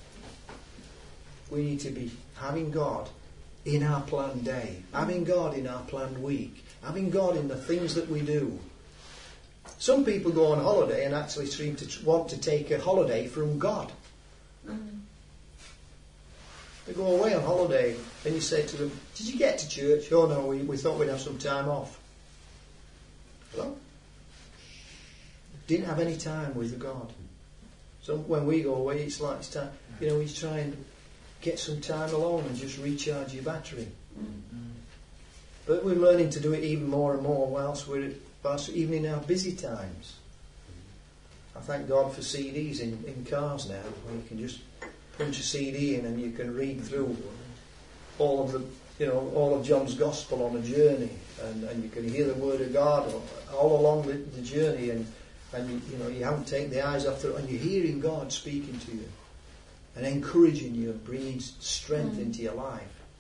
we need to be having God in our planned day, having God in our planned week, having God in the things that we do. Some people go on holiday and actually seem to want to take a holiday from God. Mm. They go away on holiday and you say to them, did you get to church? Oh no, we, we thought we'd have some time off. Well, didn't have any time with God. So when we go away, it's like it's time, you know, we try and get some time alone and just recharge your battery. Mm-hmm. But we're learning to do it even more and more whilst we're, whilst even in our busy times. I thank God for C Ds in, in cars now, where you can just punch a C D in and you can read through all of the, you know, all of John's Gospel on a journey, and, and you can hear the Word of God all along the, the journey, and and you, you know you haven't taken the eyes off it, and you're hearing God speaking to you and encouraging you and bringing strength mm. into your life.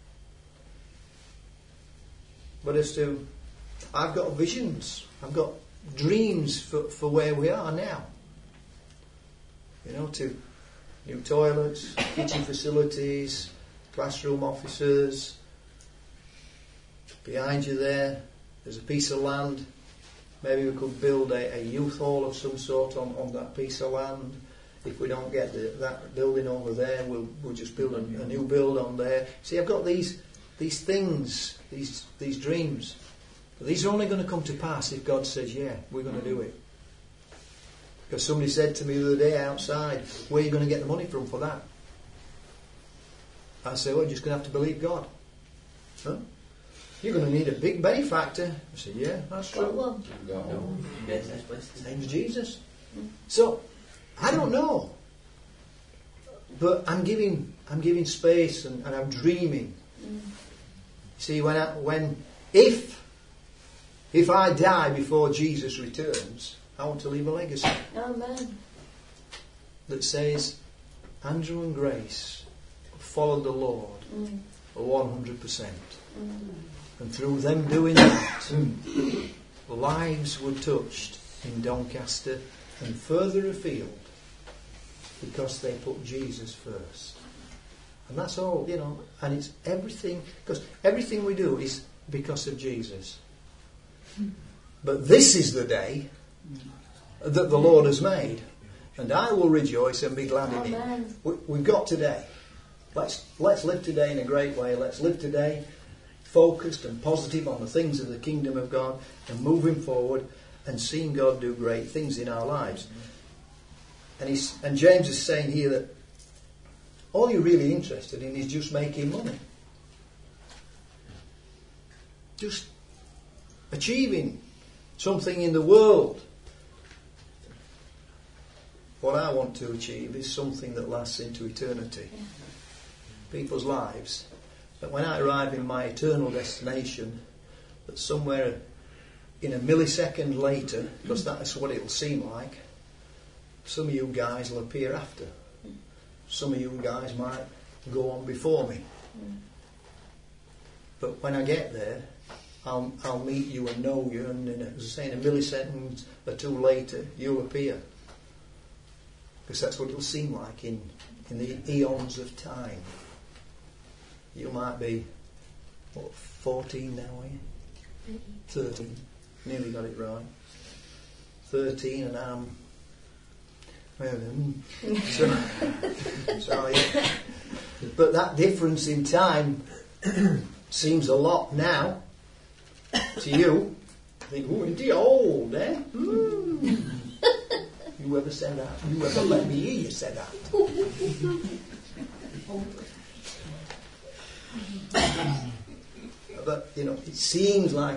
But as to, I've got visions, I've got dreams for, for where we are now. You know, to new toilets, kitchen facilities, classroom offices. Behind you there, there's a piece of land. Maybe we could build a, a youth hall of some sort on, on that piece of land. If we don't get the, that building over there, we'll we'll just build a, a new build on there. See, I've got these these things, these these dreams. But these are only going to come to pass if God says, yeah, we're going to do it. Because somebody said to me the other day outside, where are you going to get the money from for that? I said, well, you're just going to have to believe God. Huh? You're going to need a big benefactor. I said, yeah, that's true. Well, no. His name's Jesus. So, I don't know. But I'm giving I'm giving space and, and I'm dreaming. Mm. See, when I, when if if I die before Jesus returns, I want to leave a legacy. Amen. That says Andrew and Grace followed the Lord mm. one hundred percent. Mm. And through them doing that, lives were touched in Doncaster and further afield because they put Jesus first. And that's all, you know, and it's everything, because everything we do is because of Jesus. But this is the day that the Lord has made, and I will rejoice and be glad in it. We, we've got today. Let's let's live today in a great way. Let's live today focused and positive on the things of the kingdom of God and moving forward and seeing God do great things in our lives. And he's, and James is saying here that all you're really interested in is just making money. Just achieving something in the world. What I want to achieve is something that lasts into eternity. People's lives. That when I arrive in my eternal destination, that somewhere in a millisecond later, because that's what it'll seem like, some of you guys will appear after. Some of you guys might go on before me. But when I get there, I'll, I'll meet you and know you, and in a, as I say, in a millisecond or two later, you'll appear. Because that's what it'll seem like in, in the eons of time. You might be, what, fourteen now, are you? thirteen. Nearly got it right. thirteen and I'm... Well, so, so, yeah. But that difference in time seems a lot now to you. I think, oh, indeed, old, eh? Mm. You ever said that? You ever let me hear you say that? But, you know, it seems like...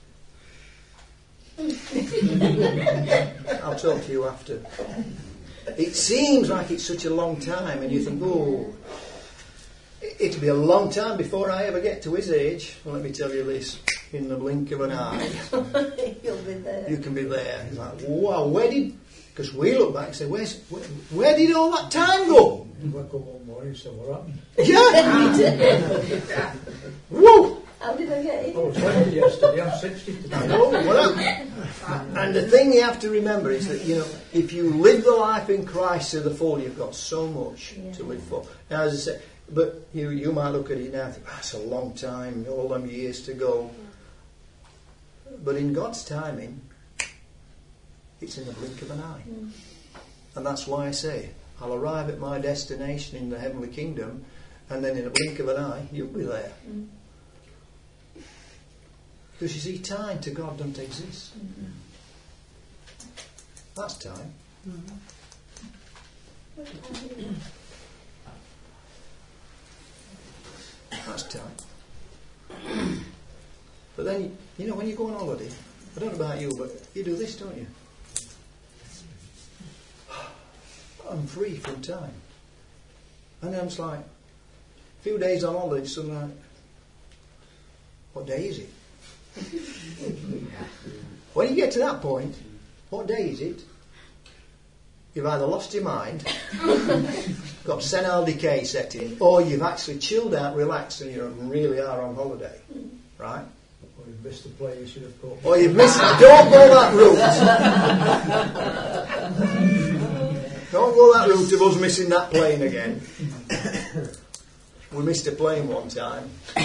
I'll talk to you after. It seems like it's such a long time, and you think, oh, it'll be a long time before I ever get to his age. Well, let me tell you this, in the blink of an eye, You'll be there. you can be there. It's like, wow, where did... Because we look back and say, Where's, where, where did all that time go? You wake up one morning and say, what happened? Yeah! Whoa! How did I get I in? was twenty yesterday, I'm sixty today. I know, well, and the thing you have to remember is that, you know, if you live the life in Christ to the full, you've got so much Yeah. to live for. Now, as I said, but you you might look at it now and think, that's a long time, all them years to go. But in God's timing, it's in the blink of an eye. Mm. And that's why I say, I'll arrive at my destination in the heavenly kingdom, and then in a blink of an eye, you'll be there. Mm. Because you see, time to God doesn't exist. Mm-hmm. That's time. That's time. But then, you know, when you go on holiday, I don't know about you, but you do this, don't you? I'm free from time. And then I'm just like, a few days on holiday, suddenly like, what day is it? When you get to that point, what day is it? You've either lost your mind, got senile decay set in, or you've actually chilled out, relaxed, and you really are on holiday. Right? Or you missed the play you should have caught. Or you've missed it. Don't go that route. Don't go that route of us missing that plane again. We missed a plane one time.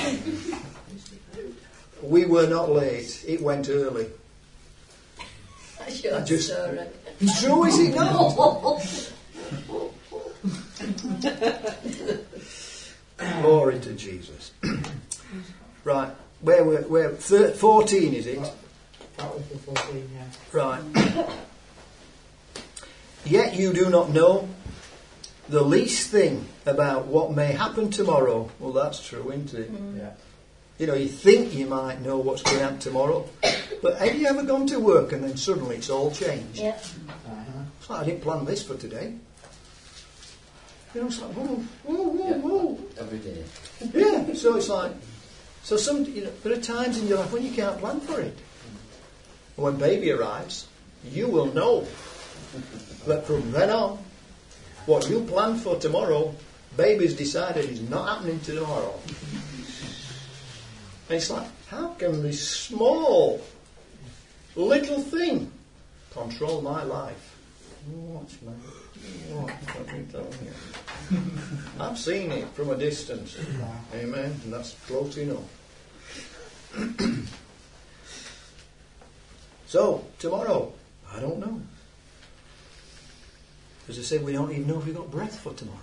We were not late. It went early. That's your I just- story. True, is it not? Glory to Jesus. Right, where we're, where thir- fourteen is it? That was the fourteen, yeah. Right. Yet you do not know the least thing about what may happen tomorrow. Well, that's true, isn't it? Mm. Yeah. You know, you think you might know what's going to happen tomorrow, but have you ever gone to work and then suddenly it's all changed? Yeah. Uh-huh. It's like, I didn't plan this for today. You know, it's like, whoa, whoa, whoa, whoa. Every day. Yeah, so it's like, so some, you know, there are times in your life when you can't plan for it. And when baby arrives, you will know that from then on, what you planned for tomorrow, baby's decided is not happening tomorrow. And it's like, how can this small, little thing control my life? Watch, man. Watch, let me tell you. I've seen it from a distance. Amen. And that's close enough. So, tomorrow, I don't know. As I said, we don't even know if we've got breath for tomorrow.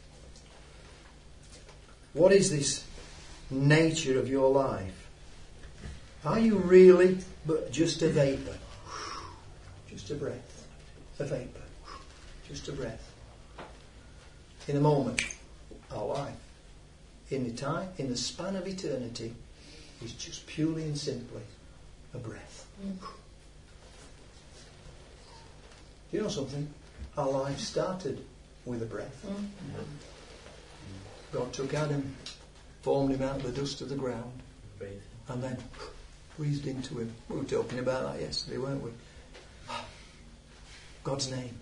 What is this nature of your life? Are you really but just a vapour? Just a breath. A vapour. Just a breath. In a moment, our life, in the time, in the span of eternity, is just purely and simply a breath. Mm. Do you know something? Our life started with a breath. Mm. God took Adam, formed him out of the dust of the ground, Breathe. and then breathed into him. We were talking about that yesterday, weren't we? God's name.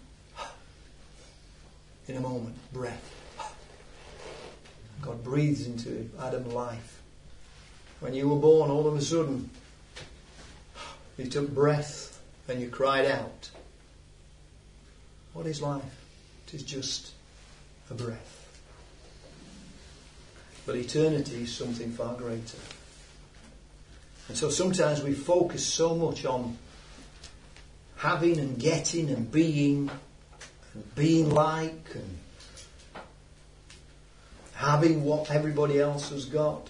In a moment, breath. God breathes into Adam life. When you were born, all of a sudden, you took breath and you cried out. What is life? It is just a breath. But eternity is something far greater. And so sometimes we focus so much on having and getting and being and being like and having what everybody else has got.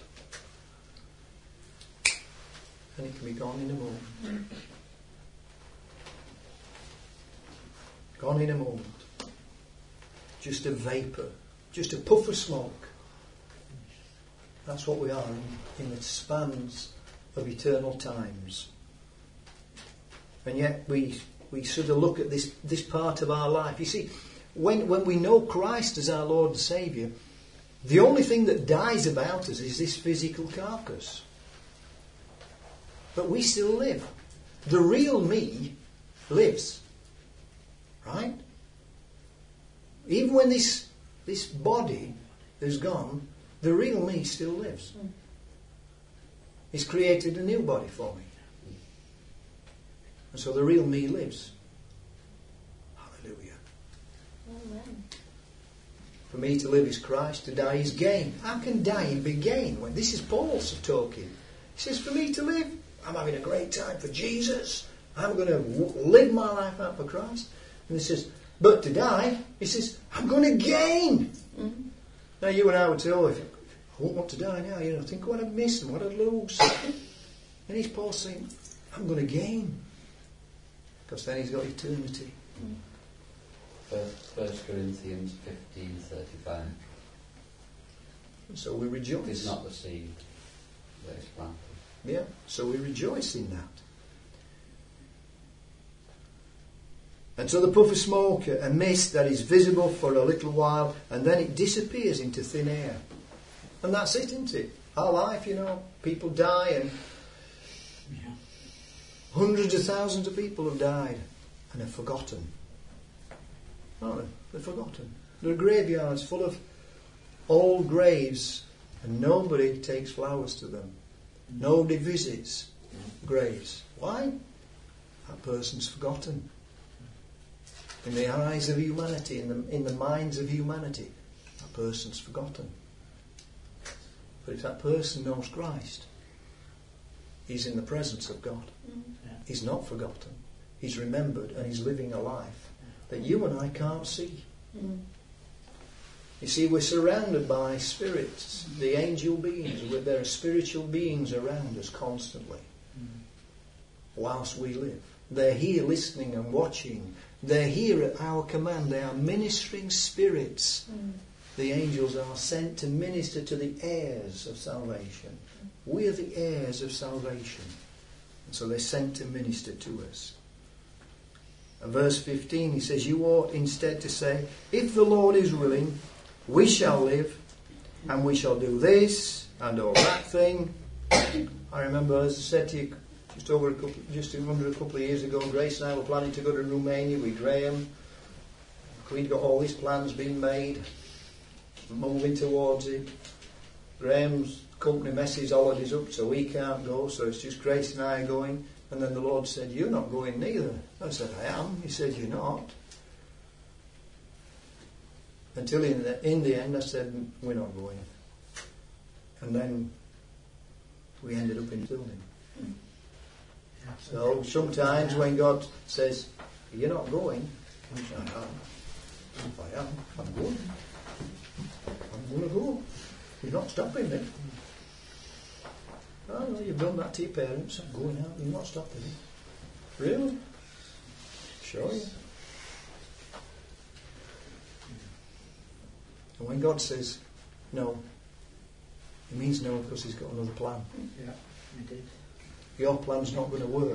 And it can be gone in a moment. Gone in a moment. Just a vapour. Just a puff of smoke. That's what we are in, in the spans of eternal times. And yet we we sort of look at this, this part of our life. You see, when, when we know Christ as our Lord and Saviour, the only thing that dies about us is this physical carcass. But we still live. The real me lives. Right? Even when this this body is gone, the real me still lives. Mm. He's created a new body for me. And so the real me lives. Hallelujah. Amen. For me to live is Christ, to die is gain. How can dying be gain? When this is Paul talking. He says, for me to live, I'm having a great time for Jesus. I'm going to w- live my life out for Christ. And he says, but to die, he says, I'm going to gain. Mm-hmm. Now you and I would say, oh, if I won't want to die now, you know, think what I've missed and what I'd lose. And he's Paul saying, I'm going to gain. Because then he's got eternity. Mm. First Corinthians fifteen thirty-five. And so we rejoice. It's not the seed that is planted. Yeah, so we rejoice in that. And so the puff of smoke, a mist that is visible for a little while, and then it disappears into thin air. And that's it, isn't it? Our life, you know, people die, and hundreds of thousands of people have died and are forgotten. Aren't they? They're forgotten. There are graveyards full of old graves, and nobody takes flowers to them. Nobody visits graves. Why? That person's forgotten. In the eyes of humanity, in the, in the minds of humanity, that person's forgotten. But if that person knows Christ, he's in the presence of God. Mm. Yeah. He's not forgotten. He's remembered, and he's living a life that you and I can't see. Mm. You see, we're surrounded by spirits, the angel beings. Where there are spiritual beings around us constantly, mm. whilst we live. They're here listening and watching. They're here at our command. They are ministering spirits. Mm. The angels are sent to minister to the heirs of salvation. We are the heirs of salvation. And so they're sent to minister to us. And verse fifteen, he says, you ought instead to say, if the Lord is willing, we shall live, and we shall do this and all that thing. I remember, as I said to you, just over a couple, just under a couple of years ago, Grace and I were planning to go to Romania with Graham. We'd got all these plans being made, moving towards it. Graham's company messes holidays up, so we can't go, so it's just Grace and I going. And then the Lord said, you're not going neither. I said, I am. He said, you're not. Until in the, in the end I said, we're not going. And then we ended up in the building. So sometimes when God says, you're not going, I am. If I am, I'm going. I'm going to go. You're not stopping me. Oh, no, you've done that to your parents. I'm going out. You're not stopping me. Really? Sure, yeah. And when God says no, it means no because he's got another plan. Yeah, he did. Your plan's not going to work.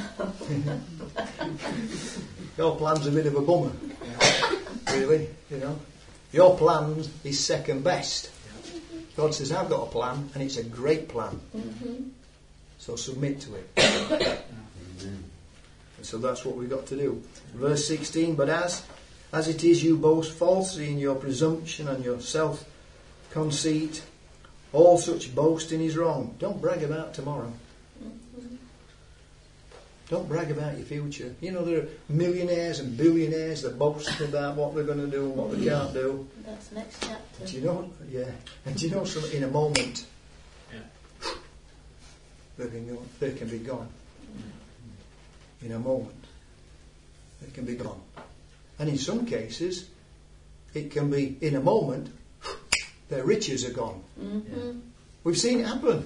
Your plan's a bit of a bummer. Yeah. Really, you know. Your plan is second best. Yeah. God says, I've got a plan, and it's a great plan. Mm-hmm. So submit to it. Amen. And so that's what we've got to do. Verse sixteen, but as as it is you boast falsely in your presumption and your self-conceit, all such boasting is wrong. Don't brag about tomorrow. Mm-hmm. Don't brag about your future. You know, there are millionaires and billionaires that boast about what they're going to do and what they can't do. That's the next chapter. Do you know? Yeah. And do you know something? In a moment, yeah. they can go, they can be gone. In a moment, they can be gone. And in some cases, it can be in a moment, their riches are gone. Mm-hmm. We've seen it happen.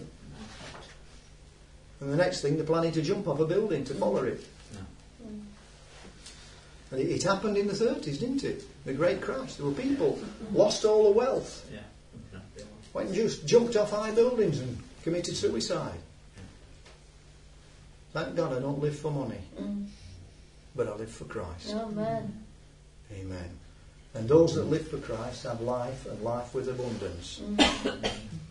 And the next thing, they're planning to jump off a building to follow it. And it, it happened in the thirties, didn't it? The great crash. There were people lost all the wealth. Yeah. Went and just jumped off high buildings and committed suicide. Thank God I don't live for money, Mm. but I live for Christ. Amen. Amen. And those that live for Christ have life and life with abundance. Mm.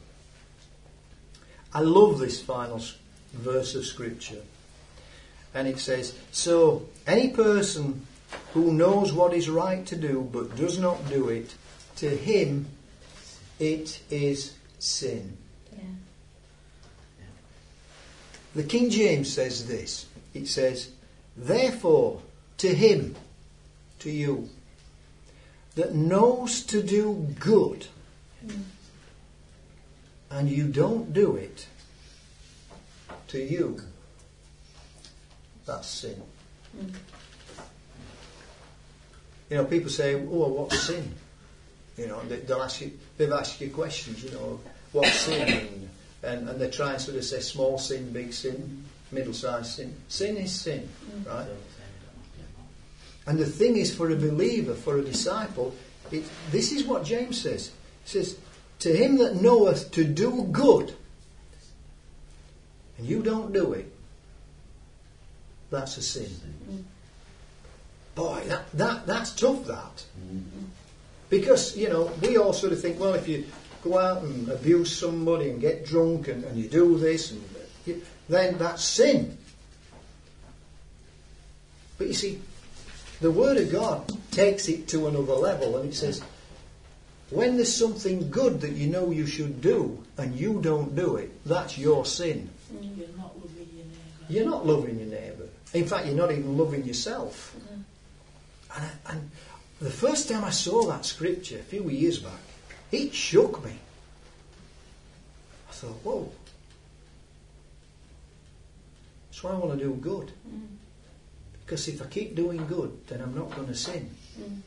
I love this final verse of Scripture. And it says, so any person who knows what is right to do but does not do it, to him it is sin. Yeah. The King James says this. It says, therefore to him, to you, that knows to do good, Mm. and you don't do it, to you, that's sin. Mm. You know, people say, oh, what's sin? You know, they, they'll ask you, they've asked you questions, you know, what's sin mean? And, and they try and sort of say small sin, big sin, middle-sized sin. Sin is sin, Mm. right? And the thing is, for a believer, for a disciple, it, this is what James says. He says, to him that knoweth to do good, and you don't do it, that's a sin. Mm. Boy, that, that that's tough, that. Mm. Because, you know, we all sort of think, well, if you go out and abuse somebody and get drunk and, and you do this, and you, then that's sin. But you see, the Word of God takes it to another level, and it says, when there's something good that you know you should do and you don't do it, that's your sin. Mm. You're not loving your neighbour. You're not loving your neighbour. In fact, you're not even loving yourself. Mm. And, I, and the first time I saw that scripture a few years back, it shook me. I thought, whoa. That's why I want to do good. Mm. Because if I keep doing good, then I'm not going to sin. Mm.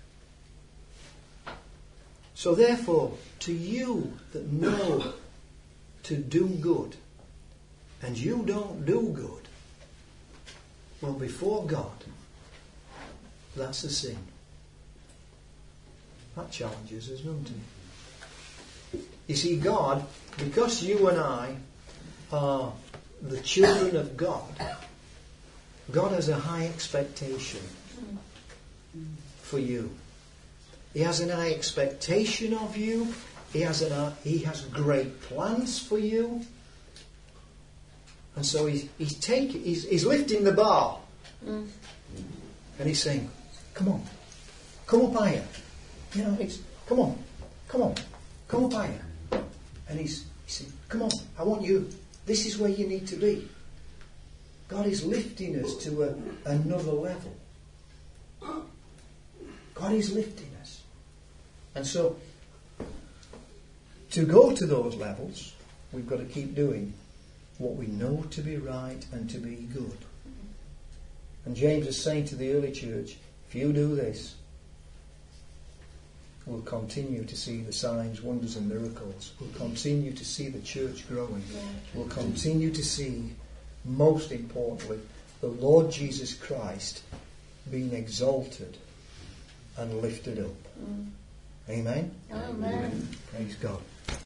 So therefore, to you that know to do good, and you don't do good, well, before God, that's a sin. That challenges us, doesn't it? You see, God, because you and I are the children of God, God has a high expectation for you. He has an high expectation of you. He has an, he has great plans for you. And so he's he's taking he's, he's lifting the bar. Mm. And he's saying, come on, come up higher. You know, it's come on, come on, come up higher. And he's, he's saying, come on, I want you, this is where you need to be. God is lifting us to a, another level. God is lifting us. And so, to go to those levels, we've got to keep doing what we know to be right and to be good. And James is saying to the early church, if you do this, we'll continue to see the signs, wonders and miracles. We'll continue to see the church growing. Yeah. We'll continue to see, most importantly, the Lord Jesus Christ being exalted and lifted up. Mm. Amen? Amen. Praise God.